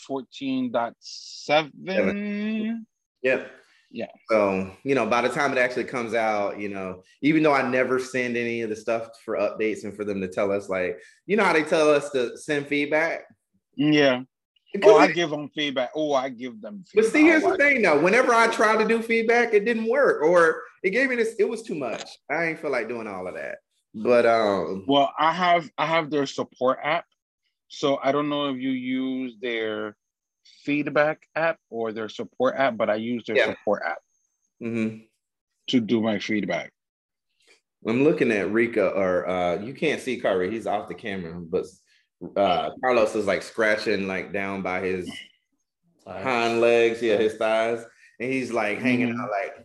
14.7. Yep. Yeah. So, by the time it actually comes out, even though I never send any of the stuff for updates and for them to tell us, like, how they tell us to send feedback? Yeah. I give them feedback. I give them feedback. But see, here's the thing, though. Whenever I try to do feedback, it didn't work, or it gave me this. It was too much. I ain't feel like doing all of that. But well, I have their support app, so I don't know if you use their feedback app or their support app, but I use their support app to do my feedback. I'm looking at Rika, or you can't see Kari. He's off the camera, but Carlos is like scratching like down by his hind legs, his thighs, and he's like hanging out like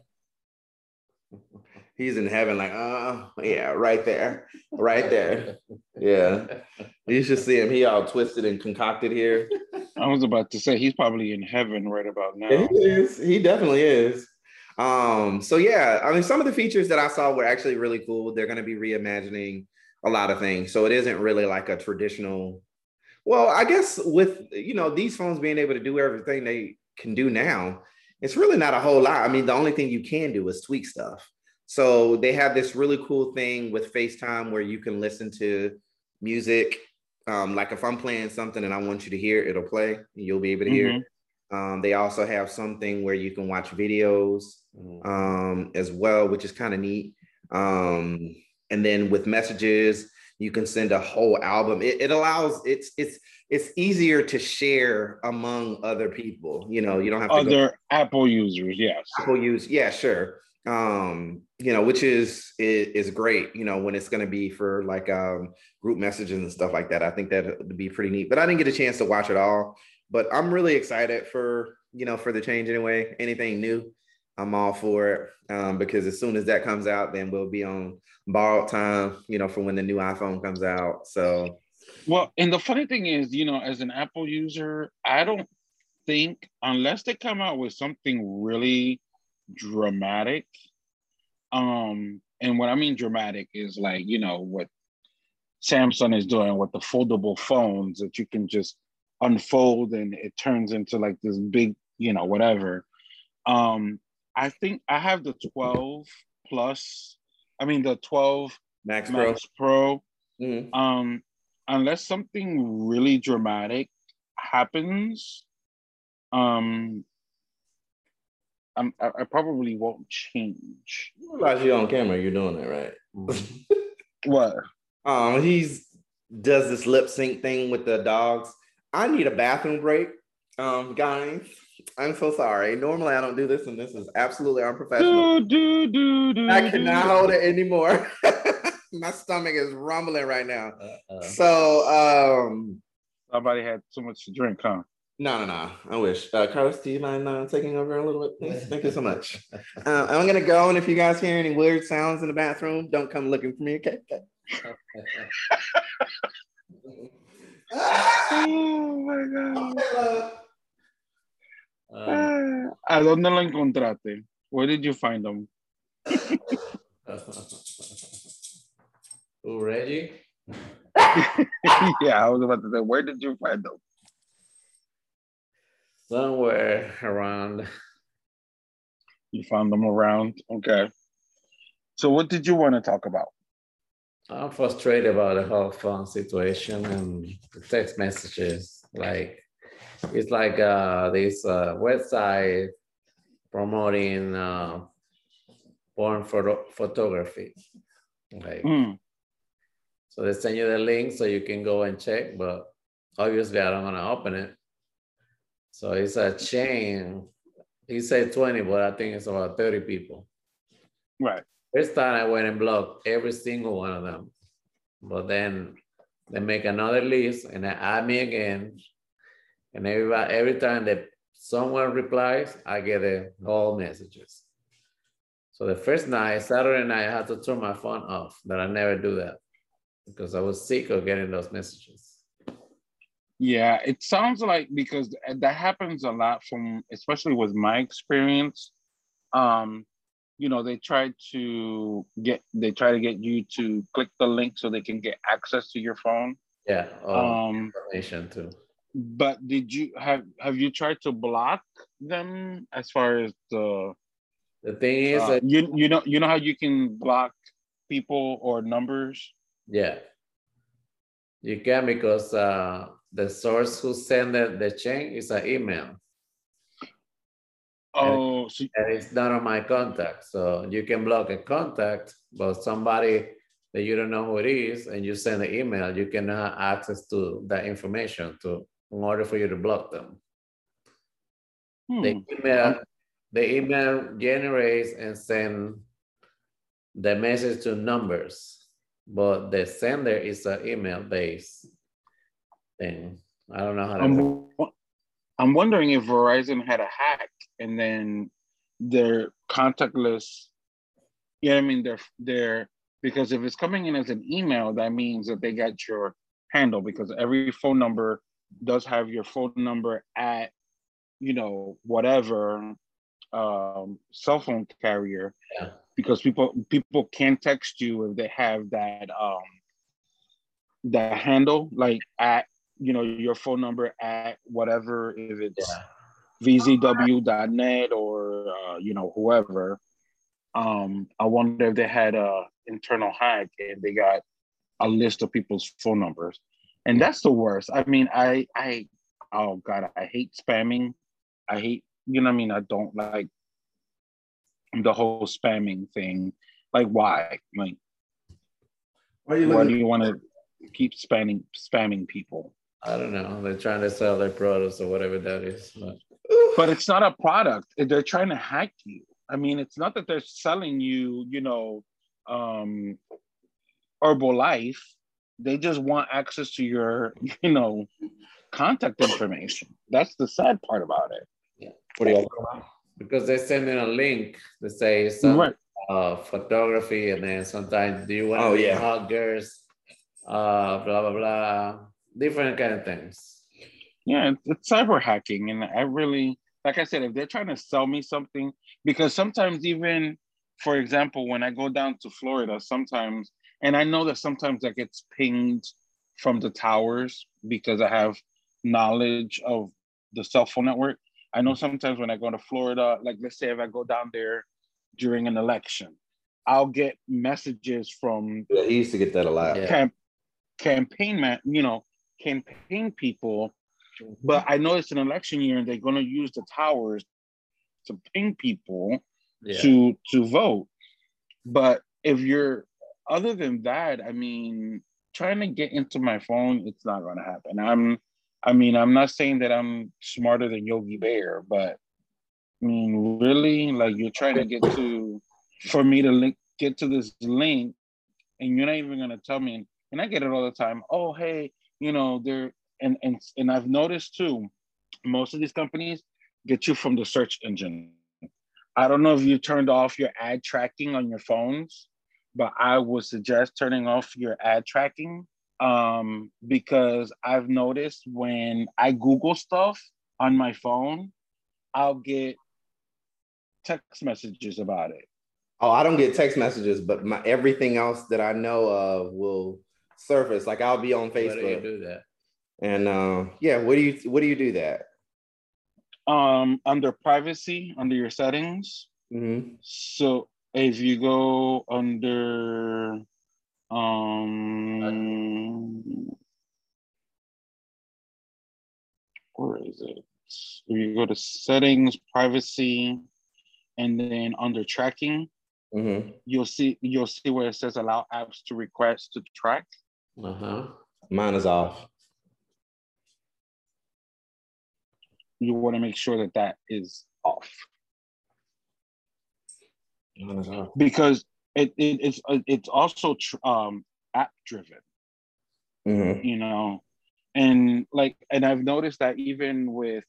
he's in heaven, like right there. Yeah, you should see him. He all twisted and concocted here. I was about to say he's probably in heaven right about now. Yeah, he is. He definitely is. So yeah, I mean, some of the features that I saw were actually really cool. They're going to be reimagining a lot of things, so it isn't really like a traditional. Well, I guess with these phones being able to do everything they can do now, it's really not a whole lot. I mean, the only thing you can do is tweak stuff. So they have this really cool thing with FaceTime where you can listen to music. Like if I'm playing something and I want you to hear, it'll play. And you'll be able to hear it. They also have something where you can watch videos as well, which is kind of neat. And then with messages, you can send a whole album. It allows it's easier to share among other people. You don't have to other Apple users. Yes, Apple use. Yeah, sure. Which is great. When it's going to be for like group messages and stuff like that. I think that would be pretty neat. But I didn't get a chance to watch it all. But I'm really excited for the change anyway. Anything new, I'm all for it because as soon as that comes out, then we'll be on borrowed time, for when the new iPhone comes out. So, well, and the funny thing is, as an Apple user, I don't think unless they come out with something really dramatic, and what I mean dramatic is like, what Samsung is doing with the foldable phones that you can just unfold and it turns into like this big, whatever. I think I have the 12 Plus. I mean the 12 Max Pro. Unless something really dramatic happens, I probably won't change. You realize you're on camera. You're doing it right. What? He's does this lip sync thing with the dogs. I need a bathroom break, guys. I'm so sorry. Normally I don't do this, and this is absolutely unprofessional. I cannot hold it anymore. My stomach is rumbling right now. So, somebody had too much to drink, huh? No. I wish. Carlos, do you mind taking over a little bit, please? Thank you so much. I'm gonna go, and if you guys hear any weird sounds in the bathroom, don't come looking for me, okay? Oh my God. ¿A dónde lo encontraste? Where did you find them? Oh, Reggie? Yeah, I was about to say, where did you find them? Somewhere around. You found them around? Okay. So what did you want to talk about? I'm frustrated about the whole phone situation and the text messages. Like it's like this website promoting porn photography. Like Mm. so they send you the link so you can go and check, but obviously I don't want to open it. So it's a chain. He said 20, but I think it's about 30 people. Right. First time I went and blocked every single one of them. But then they make another list and they add me again. And every time that someone replies, I get all messages. So the first night, Saturday night, I had to turn my phone off, but I never do that because I was sick of getting those messages. Yeah, it sounds like because that happens a lot from, especially with my experience. Um, you know, they try to get you to click the link so they can get access to your phone. Yeah, Information too. But did you have you tried to block them as far as the thing is that you know how you can block people or numbers? Yeah, you can because the source who sent the chain is an email. Oh, and it's not on my contact. So you can block a contact, but somebody that you don't know who it is, and you send an email, you can have access to that information in order for you to block them. The email generates and send the message to numbers, but the sender is an email-based thing. I don't know how to. I'm wondering if Verizon had a hack and then their contactless. Yeah, I mean they're because if it's coming in as an email, that means that they got your handle because every phone number does have your phone number at whatever cell phone carrier. Yeah. Because people can text you if they have that handle like at your phone number at whatever, if it's vzw.net or whoever. I wonder if they had a internal hack and they got a list of people's phone numbers, and that's the worst. I mean, I oh god, I hate spamming. I hate, I don't like the whole spamming thing. Like, why? Like, why do you want to keep spamming people? I don't know. They're trying to sell their products or whatever that is. But it's not a product. They're trying to hack you. I mean, it's not that they're selling you, Herbalife. They just want access to your, contact information. That's the sad part about it. Yeah. What do you because they send in a link that says photography, and then sometimes do you want to be hot girls, blah blah blah, different kind of things. Yeah, it's cyber hacking, and I really, like I said, if they're trying to sell me something, because sometimes even, for example, when I go down to Florida, sometimes, and I know that sometimes that gets pinged from the towers because I have knowledge of the cell phone network. I know sometimes when I go to Florida, like let's say if I go down there during an election, I'll get messages from. Yeah, he used to get that a lot. Campaign people, but I know it's an election year and they're going to use the towers to ping people to vote. But if you're, other than that, I mean, trying to get into my phone, it's not going to happen. I'm not saying that I'm smarter than Yogi Bear, but I mean, really, like you're trying to get for me to get to this link, and you're not even going to tell me. And I get it all the time. Oh, hey, they're and I've noticed too, most of these companies get you from the search engine. I don't know if you turned off your ad tracking on your phones, but I would suggest turning off your ad tracking because I've noticed when I Google stuff on my phone, I'll get text messages about it. Oh, I don't get text messages, but everything else that I know of will surface. Like I'll be on Facebook. Why do you do that? And what do you do that? Under privacy, under your settings. Mm-hmm. So if you go under Where is it? You go to settings, privacy, and then under tracking, you'll see where it says allow apps to request to track. Mine is off. You want to make sure that that is off. Mine is off. Because it's also app driven. You know, and I've noticed that even with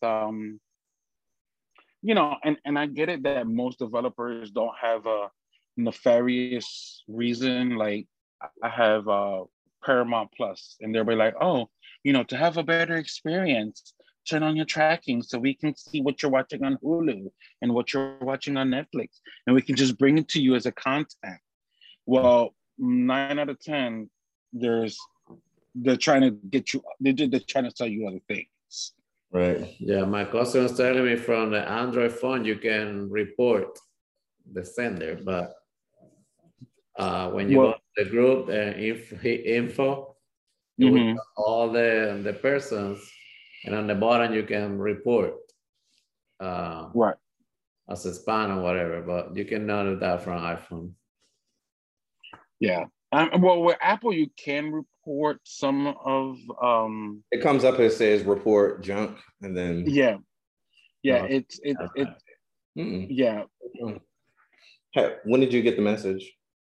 you know, and I get it that most developers don't have a nefarious reason. Like I have Paramount Plus, and they'll be like, oh, you know, to have a better experience, turn on your tracking so we can see what you're watching on Hulu and what you're watching on Netflix, and we can just bring it to you as a content. Well, 9 out of 10, they're trying to get you. They're trying to sell you other things. Right. Yeah, my cousin was telling me from the Android phone you can report the sender, but when you go to the group info, you will have all the persons, and on the bottom you can report right as a spam or whatever, but you cannot do that from iPhone. Yeah. Well, with Apple, you can report some of. It comes up. It says report junk, and then yeah. No, it's yeah. Hey, when did you get the message?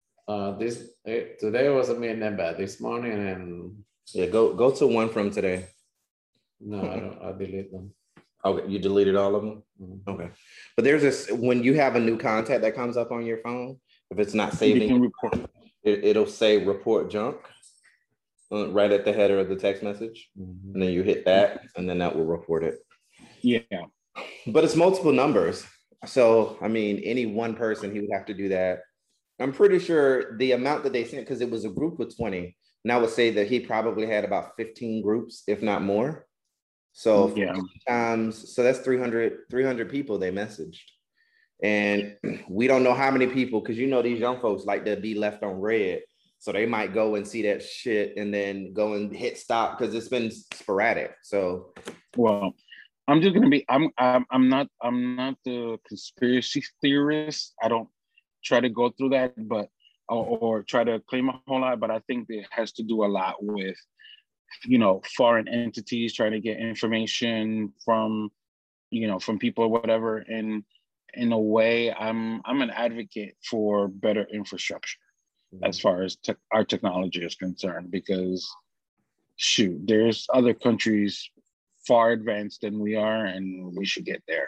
Today was a midnight bad. This morning and yeah, go to one from today. No, I don't. I delete them. Okay, you deleted all of them. Okay, but there's this when you have a new contact that comes up on your phone. If it's not saved, you can report. It'll say report junk right at the header of the text message, and then you hit that, and then that will report it. Yeah, but it's multiple numbers, so I mean, any one person he would have to do that. I'm pretty sure the amount that they sent, because it was a group of 20, and I would say that he probably had about 15 groups, if not more. So times, so that's 300 people they messaged. And we don't know how many people, because you know these young folks like to be left on red. So they might go and see that shit and then go and hit stop because it's been sporadic. So well, I'm just gonna be I'm not the conspiracy theorist. I don't try to go through that, but or try to claim a whole lot, but I think it has to do a lot with, you know, foreign entities trying to get information from, you know, from people or whatever. And in a way, I'm an advocate for better infrastructure as far as our technology is concerned, because shoot, there's other countries far advanced than we are, and we should get there.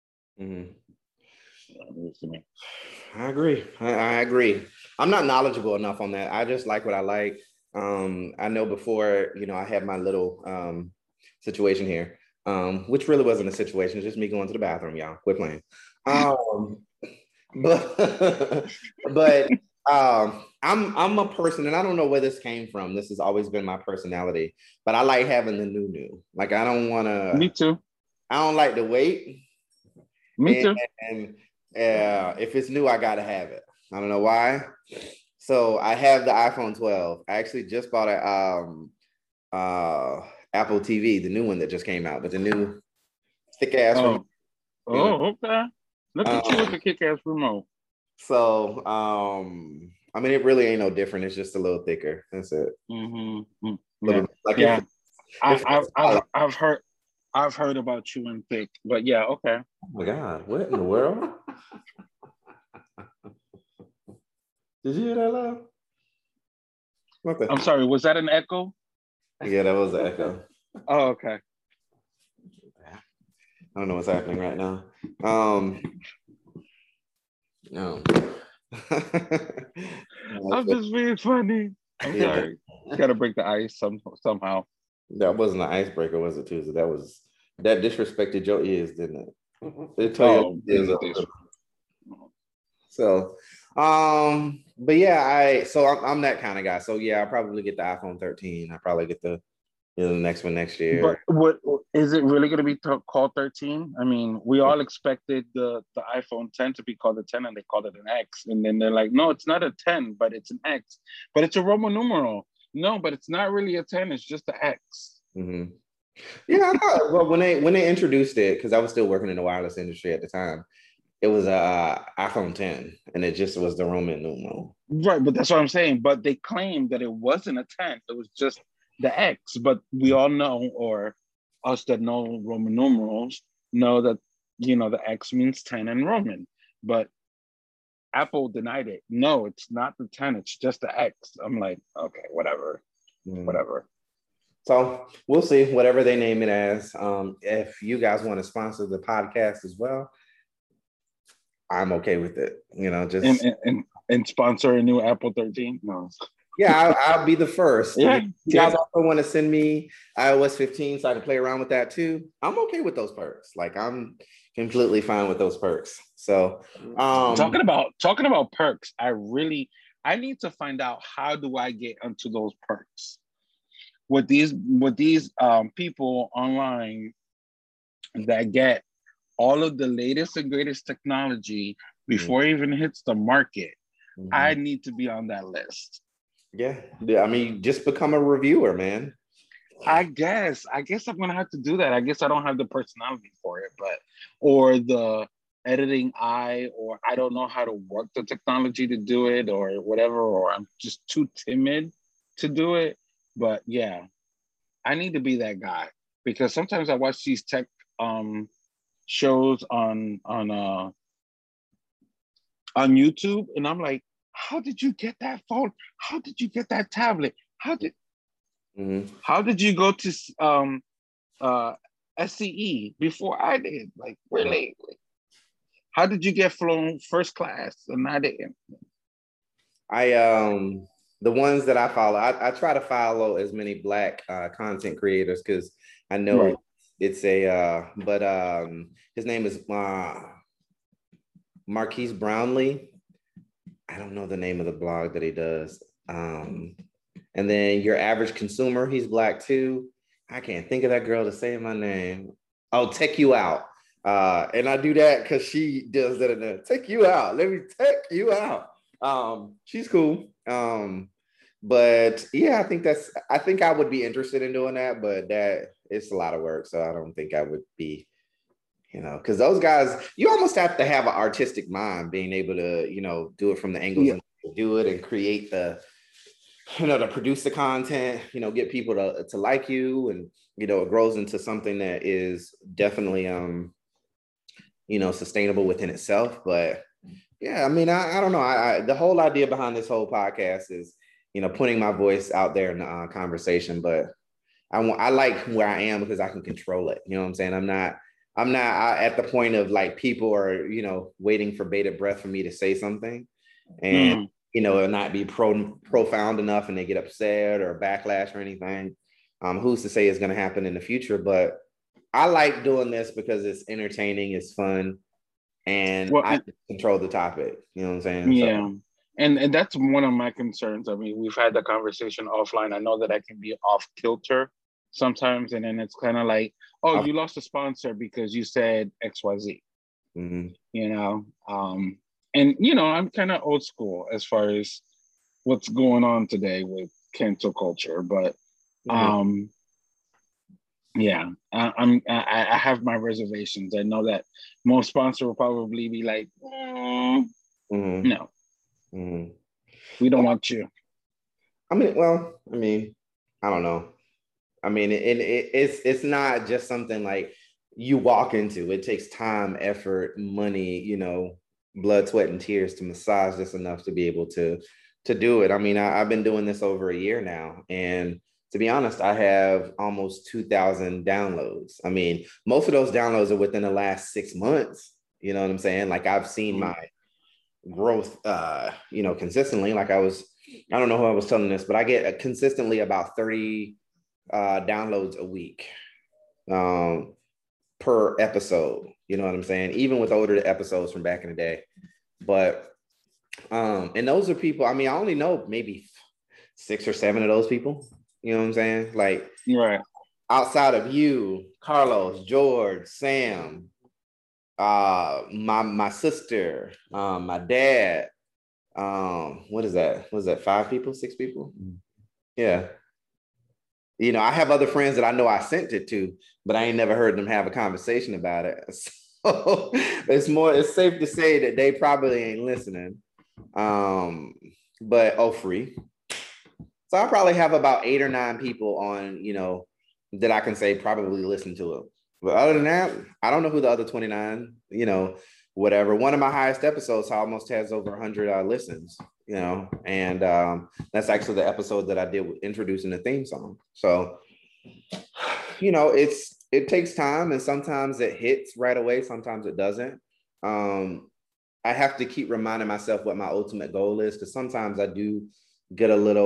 I agree. I agree. I'm not knowledgeable enough on that. I just like what I like. I know before, you know, I had my little situation here, which really wasn't a situation. It's just me going to the bathroom, y'all. Quit playing. But I'm a person, and I don't know where this came from. This has always been my personality, but I like having the new. Like I don't want to. Me too. I don't like to wait. Me too. And if it's new, I gotta have it. I don't know why. So I have the iPhone 12. I actually just bought a Apple TV, the new one that just came out, but the new thick ass. Okay. Look at you with the kick-ass remote. So, I mean, it really ain't no different. It's just a little thicker. That's it. Yeah. Like yeah. I've heard about you and thick, but yeah, okay. Oh my God, what in the world? Did you hear that loud? I'm sorry, was that an echo? Yeah, that was an echo. Oh, okay. I don't know what's happening right now. No. I'm just being funny. I'm sorry. Gotta break the ice somehow. That wasn't an icebreaker, was it, Tuesday? That disrespected your ears, didn't it? It told you So, but yeah, I'm that kind of guy. So yeah, I probably get the iPhone 13. I probably get the You know, the next one next year. But what is it really going to be called 13? I mean, we all expected the iPhone 10 to be called a 10, and they called it an X. And then they're like, no, it's not a 10, but it's an X. But it's a Roman numeral. No, but it's not really a 10. It's just an X. Mm-hmm. Yeah, I thought, well, when they introduced it, because I was still working in the wireless industry at the time, it was a iPhone 10, and it just was the Roman numeral. Right, but that's what I'm saying. But they claimed that it wasn't a 10. It was just the X. But we all know, or us that know Roman numerals, know that, you know, the X means 10 in Roman. But Apple denied it. No, it's not the 10. It's just the X. I'm like, okay, whatever. Whatever. So we'll see whatever they name it as. If you guys want to sponsor the podcast as well, I'm okay with it. You know, just and sponsor a new Apple 13. No. Yeah, I'll be the first. Yeah. If you guys also want to send me iOS 15 so I can play around with that too, I'm okay with those perks. Like, I'm completely fine with those perks. So talking about perks, I need to find out, how do I get onto those perks? With these people online that get all of the latest and greatest technology before it even hits the market, I need to be on that list. Yeah, I mean, just become a reviewer, man. I guess I'm gonna have to do that. I guess I don't have the personality for it, or the editing eye, or I don't know how to work the technology to do it, or whatever, or I'm just too timid to do it. But yeah, I need to be that guy, because sometimes I watch these tech shows on YouTube, and I'm like, how did you get that phone? How did you get that tablet? How did you go to SCE before I did? Like, really? How did you get flown first class and I didn't? The ones that I follow, I try to follow as many Black content creators, because I know it's but his name is Marquise Brownlee. I don't know the name of the blog that he does. And then Your Average Consumer, he's Black too. I can't think of that girl to say my name. Oh, Tech You Out. And I do that because she does that in there. Take you out. Let me take you out. She's cool. But yeah, I think I would be interested in doing that, but that it's a lot of work. So I don't think I would be, because those guys, you almost have to have an artistic mind, being able to, do it from the angles and do it and create the, to produce the content, get people to like you, and, it grows into something that is definitely, sustainable within itself. But yeah, I mean, I don't know. The whole idea behind this whole podcast is, putting my voice out there in the conversation, but I like where I am because I can control it. You know what I'm saying? I'm not at the point of like people are, waiting for bated breath for me to say something, and, it'll not be profound enough and they get upset or backlash or anything. Who's to say it's going to happen in the future? But I like doing this because it's entertaining, it's fun, and I control the topic. You know what I'm saying? Yeah. So. And that's one of my concerns. I mean, we've had the conversation offline. I know that I can be off kilter sometimes, and then it's kind of like, oh, you lost a sponsor because you said XYZ. And I'm kind of old school as far as what's going on today with cancel culture, but yeah, I have my reservations. I know that most sponsors will probably be like, no. We don't want you. I mean, I don't know. I mean, it's not just something like you walk into. It takes time, effort, money, blood, sweat, and tears to massage this enough to be able to do it. I mean, I've been doing this over a year now, and to be honest, I have almost 2,000 downloads. I mean, most of those downloads are within the last 6 months. You know what I'm saying? Like, I've seen my growth, consistently. Like, I don't know who I was telling this, but I get consistently about 30 downloads a week per episode. You know what I'm saying? Even with older episodes from back in the day. But, and those are people, I mean, I only know maybe 6 or 7 of those people. You know what I'm saying? Like Right. outside of you, Carlos, George, Sam, my sister, my dad, what is that? Was that 5 people, 6 people? Yeah. You know, I have other friends that I know I sent it to, but I ain't never heard them have a conversation about it. So it's safe to say that they probably ain't listening. But free. So I probably have about 8 or 9 people on, you know, that I can say probably listen to it. But other than that, I don't know who the other 29, you know, whatever. One of my highest episodes almost has over 100 listens, you know, and that's actually the episode that I did with introducing the theme song. So, you know, it takes time, and sometimes it hits right away, sometimes it doesn't. I have to keep reminding myself what my ultimate goal is, because sometimes I do get a little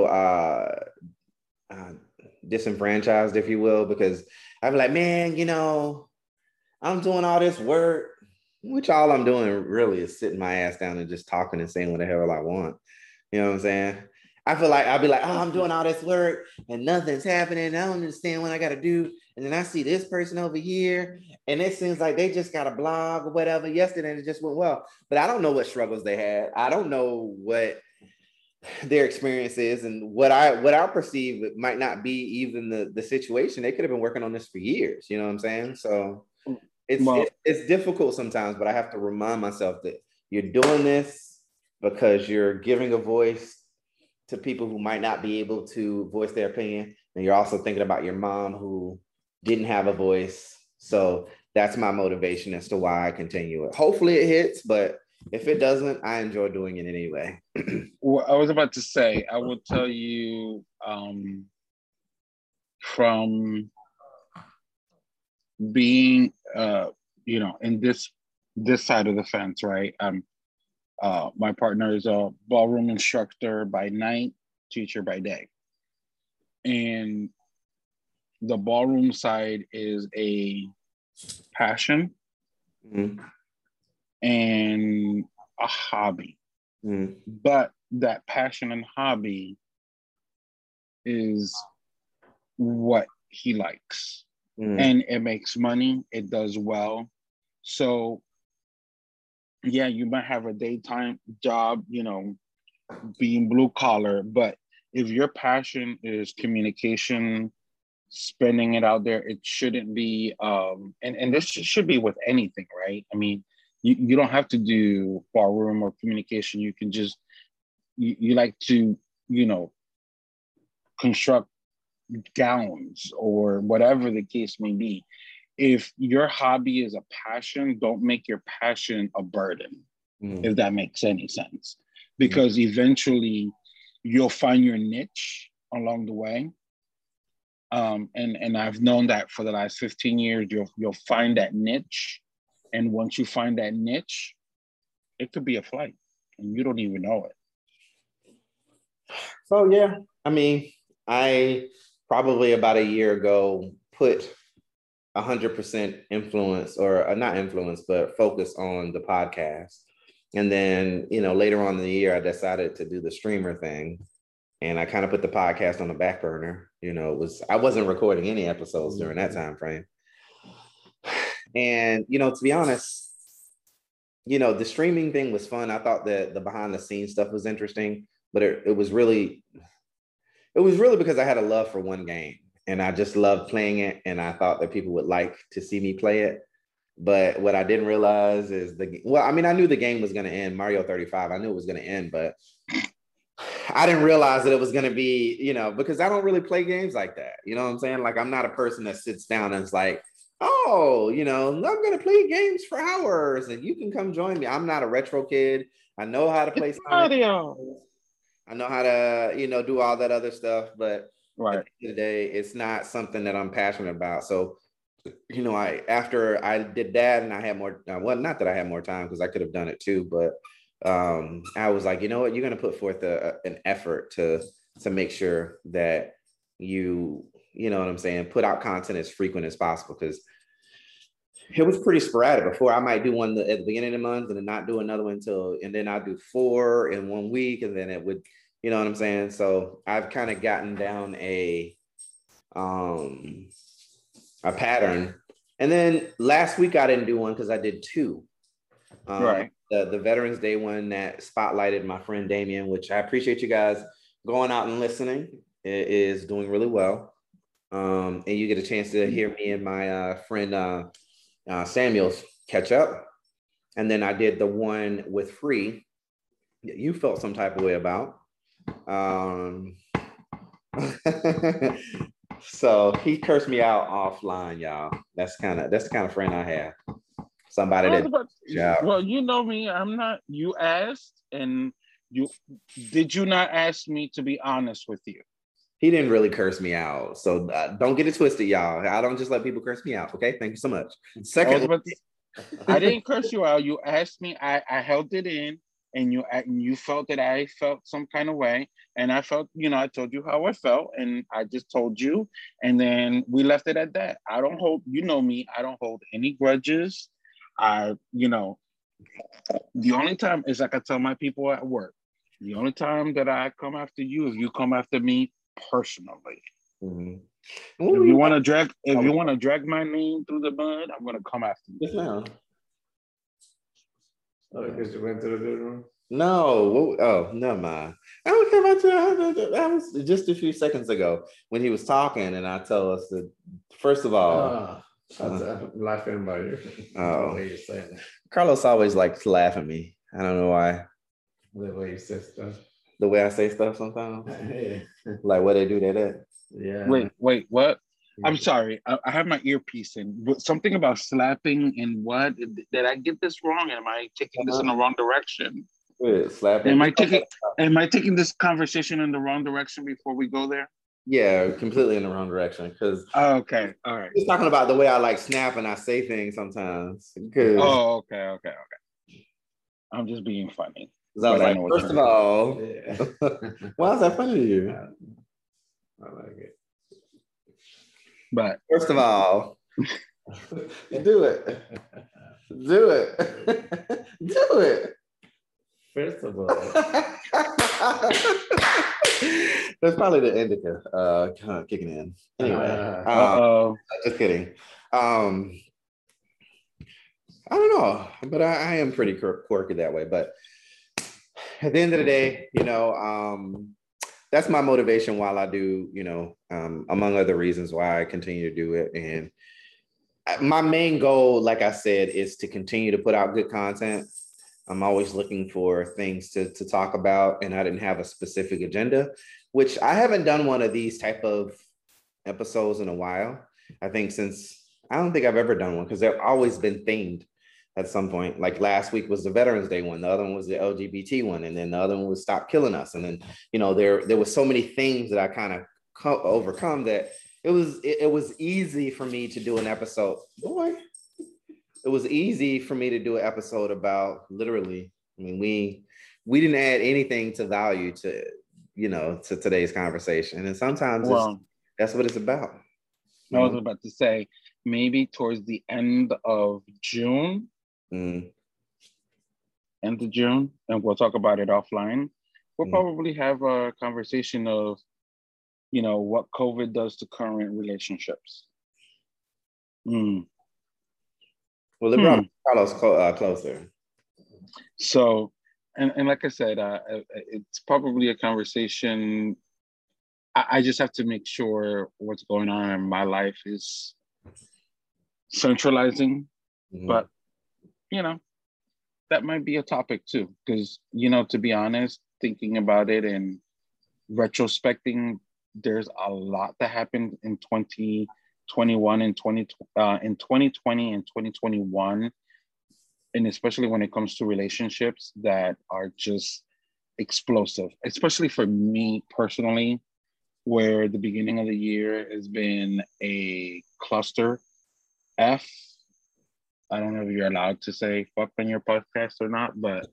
disenfranchised, if you will, because I'm like, man, you know, I'm doing all this work, which all I'm doing really is sitting my ass down and just talking and saying what the hell I want. You know what I'm saying? I feel like I'll be like, oh, I'm doing all this work and nothing's happening. I don't understand what I got to do. And then I see this person over here, and it seems like they just got a blog or whatever yesterday, and it just went well. But I don't know what struggles they had. I don't know what their experience is, and what I perceive it might not be even the situation. They could have been working on this for years. You know what I'm saying? So it's difficult sometimes, but I have to remind myself that you're doing this because you're giving a voice to people who might not be able to voice their opinion, and you're also thinking about your mom who didn't have a voice. So that's my motivation as to why I continue it. Hopefully it hits, but if it doesn't, I enjoy doing it anyway. Well, I was about to say, I will tell you from being, you know, in this side of the fence, right? My partner is a ballroom instructor by night, teacher by day. And the ballroom side is a passion and a hobby. But that passion and hobby is what he likes. And it makes money, it does well. So yeah, you might have a daytime job, you know, being blue collar, but if your passion is communication, spending it out there, it shouldn't be and this should be with anything, right? I mean, you don't have to do ballroom or communication. You can just you like to, you know, construct gowns or whatever the case may be. If your hobby is a passion, don't make your passion a burden, if that makes any sense. Because eventually you'll find your niche along the way. And I've known that for the last 15 years, you'll find that niche. And once you find that niche, it could be a flight and you don't even know it. So yeah, I mean, I probably about a year ago put 100% influence, or not influence, but focus on the podcast. And then, you know, later on in the year, I decided to do the streamer thing. And I kind of put the podcast on the back burner. You know, I wasn't recording any episodes during that time frame. And, you know, to be honest, you know, the streaming thing was fun. I thought that the behind the scenes stuff was interesting, but it was really because I had a love for one game. And I just loved playing it, and I thought that people would like to see me play it. But what I didn't realize is I knew the game was going to end, Mario 35. I knew it was going to end, but I didn't realize that it was going to be, you know, because I don't really play games like that. You know what I'm saying? Like, I'm not a person that sits down and is like, oh, you know, I'm going to play games for hours and you can come join me. I'm not a retro kid. I know how to play Mario. I know how to, you know, do all that other stuff, but right. At the end of the day, it's not something that I'm passionate about. So, you know, after I did that and I had more, well, not that I had more time because I could have done it too, but I was like, you know what, you're going to put forth an effort to make sure that you know what I'm saying, put out content as frequent as possible, because it was pretty sporadic. Before I might do one at the beginning of the month and then not do another one and then I'll do 4 in 1 week, and then it would, you know what I'm saying? So I've kind of gotten down a a pattern. And then last week I didn't do one because I did two. Right. The Veterans Day one that spotlighted my friend Damien, which I appreciate you guys going out and listening. It is doing really well. And you get a chance to hear me and my friend Samuels catch up. And then I did the one with Free that you felt some type of way about. So he cursed me out offline, y'all. That's the kind of friend I have. Somebody that well, you know me. I'm not. You asked, and you not ask me to be honest with you? He didn't really curse me out, so don't get it twisted, y'all. I don't just let people curse me out. Okay, thank you so much. Second, I didn't curse you out. You asked me. I held it in, and you felt that I felt some kind of way, and I felt, I told you how I felt, and I just told you, and then we left it at that. I don't hold. You know me. I don't hold any grudges. The only time is like I tell my people at work. The only time that I come after you, if you come after me personally. mm-hmm. If you want to drag my name through the mud, I'm gonna come after you. Yes, ma'am. Oh, because you went to the good room? No. Oh, never mind. I don't care about you. That was just a few seconds ago when he was talking, and I told us that first of all. I'm laughing about you. Oh, The way you say it. Carlos always likes to laugh at me. I don't know why. The way you say stuff. The way I say stuff sometimes. Yeah. Like what they do, that. Yeah. Wait, what? I'm sorry. I have my earpiece in. Something about slapping and what? Did I get this wrong? Am I taking this in the wrong direction? Slapping. Am I taking this conversation in the wrong direction before we go there? Yeah, completely in the wrong direction. Because okay, all right. He's talking about the way I like snap and I say things sometimes. Oh, okay. I'm just being funny. I was like, first of all, yeah. why is that funny to you? I like it. But first of all, do it. Do it. Do it. First of all. That's probably the indica kicking in. Anyway, just kidding. I don't know, but I am pretty quirky that way. But at the end of the day, that's my motivation while I do, among other reasons why I continue to do it. And my main goal, like I said, is to continue to put out good content. I'm always looking for things to talk about, and I didn't have a specific agenda, which I haven't done one of these type of episodes in a while. I don't think I've ever done one because they've always been themed at some point. Like last week was the Veterans Day one, the other one was the LGBT one, and then the other one was Stop Killing Us. And then, there was so many things that I kind of overcome that it was easy for me to do an episode. It was easy for me to do an episode about literally, we didn't add anything to value to today's conversation. And sometimes that's what it's about. I was about to say, maybe towards the end of June, and we'll talk about it offline. We'll probably have a conversation of, what COVID does to current relationships. Well, it brought Carlos closer. So, and like I said, it's probably a conversation. I just have to make sure what's going on in my life is centralizing. But, that might be a topic too. Because, to be honest, thinking about it and retrospecting, there's a lot that happened in 2021 and in 2020 and 2021, and especially when it comes to relationships that are just explosive, especially for me personally, where the beginning of the year has been a cluster F. I don't know if you're allowed to say fuck on your podcast or not, but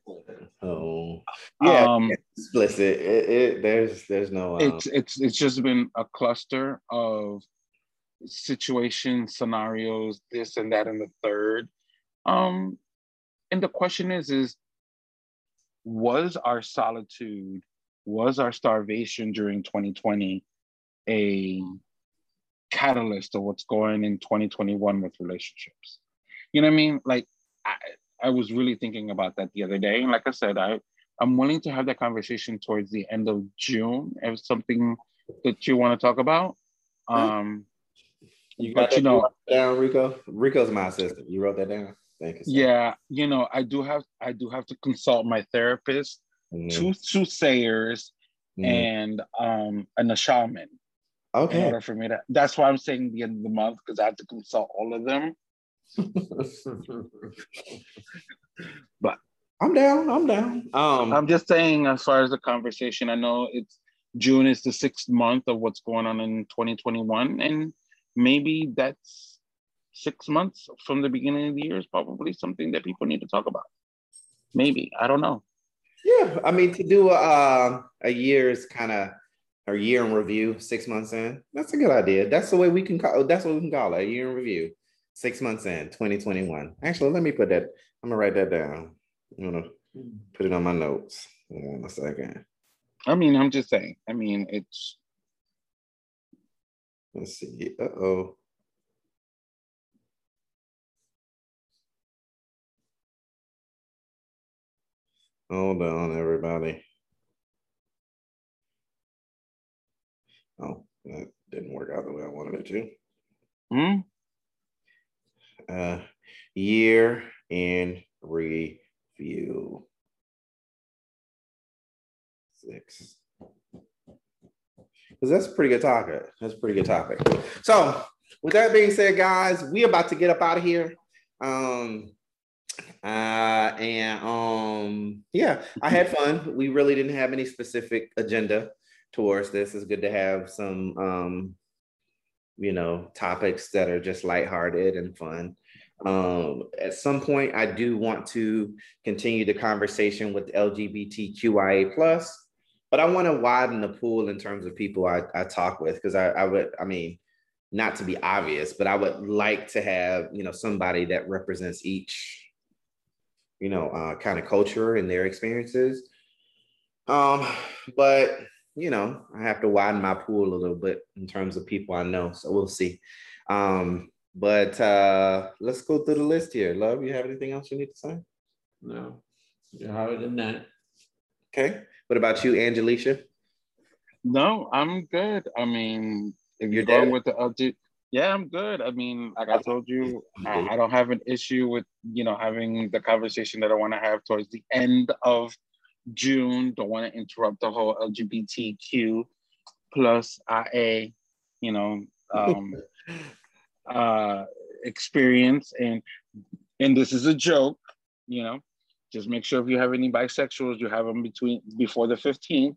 explicit. There's no. It's just been a cluster of situations, scenarios, this and that and the third. And the question is was our solitude, was our starvation during 2020 a catalyst of what's going in 2021 with relationships. You know what I mean? Like, I was really thinking about that the other day. And like I said, I'm willing to have that conversation towards the end of June if something that you want to talk about. You got that down, Rico? Rico's my assistant. You wrote that down? Thank you, sir. Yeah, you know, I do have to consult my therapist, two soothsayers, and a shaman. Okay. In order for me to, that's why I'm saying the end of the month, because I have to consult all of them. But I'm down. I'm just saying, as far as the conversation, I know June is the 6th month of what's going on in 2021, and maybe that's 6 months from the beginning of the year is probably something that people need to talk about. Maybe, I don't know. Yeah, I mean, to do a year's kind of a year in review, 6 months in, that's a good idea. That's what we can call it, a year in review. 6 months in, 2021. Actually, let me put that. I'm gonna write that down. I'm gonna put it on my notes. Hold on a second. I mean, I'm just saying. I mean, it's. Let's see. Uh-oh. Hold on, everybody. Oh, that didn't work out the way I wanted it to. Year in review. 6. Because that's a pretty good topic. So with that being said, guys, we about to get up out of here. Yeah, I had fun. We really didn't have any specific agenda towards this. It's good to have some topics that are just lighthearted and fun. At some point, I do want to continue the conversation with LGBTQIA+, but I want to widen the pool in terms of people I talk with, because I mean, not to be obvious, but I would like to have, somebody that represents each, kind of culture and their experiences. But, I have to widen my pool a little bit in terms of people I know. So we'll see. But let's go through the list here. Love, you have anything else you need to say? No, you're harder than that. Okay. What about you, Angelicia? No, I'm good. I mean, if you're You're going with the LG, yeah, I'm good. I mean, like I told you, I don't have an issue with, having the conversation that I want to have towards the end of June. Don't want to interrupt the whole LGBTQ plus IA, experience. And this is a joke, just make sure if you have any bisexuals, you have them before the 15th.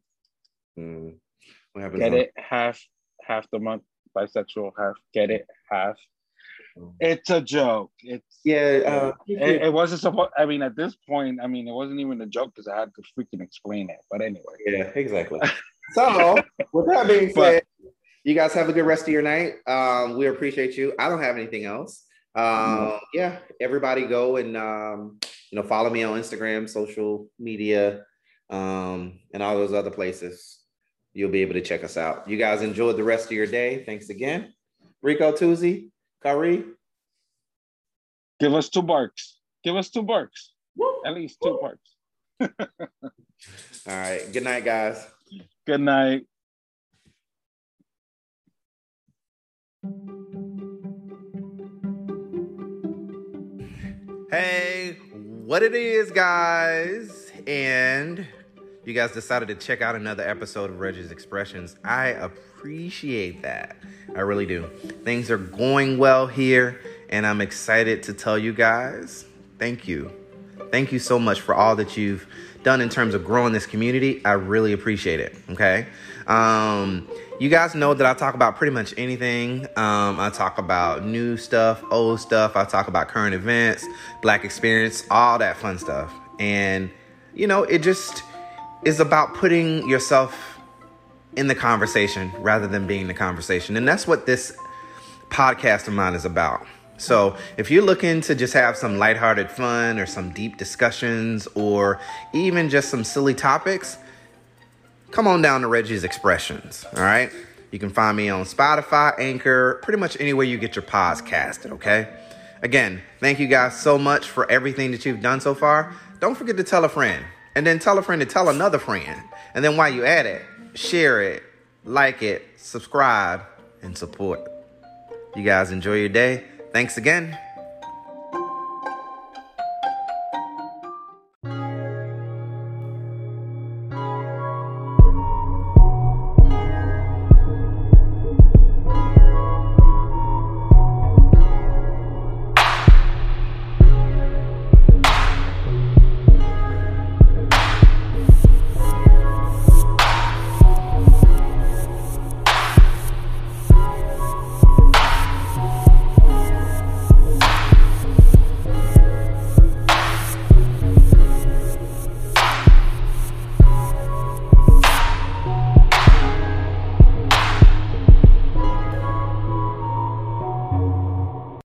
Get it half the month. Bisexual half. It's a joke. It wasn't supposed. I mean, at this point, it wasn't even a joke because I had to freaking explain it. But anyway, yeah, exactly. So, with that being said, you guys have a good rest of your night. We appreciate you. I don't have anything else. Yeah, everybody go and follow me on Instagram, social media, and all those other places. You'll be able to check us out. You guys enjoyed the rest of your day. Thanks again. Rico, Tuzi, Kari. Give us 2 barks. At least 2 barks. All right. Good night, guys. Good night. Hey, what it is, guys, and you guys decided to check out another episode of Reggie's Expressions. I appreciate that. I really do. Things are going well here, and I'm excited to tell you guys, thank you. Thank you so much for all that you've done in terms of growing this community. I really appreciate it, okay? You guys know that I talk about pretty much anything. I talk about new stuff, old stuff. I talk about current events, Black experience, all that fun stuff. And, it just is about putting yourself in the conversation rather than being the conversation. And that's what this podcast of mine is about. So if you're looking to just have some lighthearted fun or some deep discussions or even just some silly topics, come on down to Reggie's Expressions. All right. You can find me on Spotify, Anchor, pretty much anywhere you get your podcasted, okay? Again, thank you guys so much for everything that you've done so far. Don't forget to tell a friend, and then tell a friend to tell another friend. And then while you at it, share it, like it, subscribe, and support. You guys enjoy your day. Thanks again.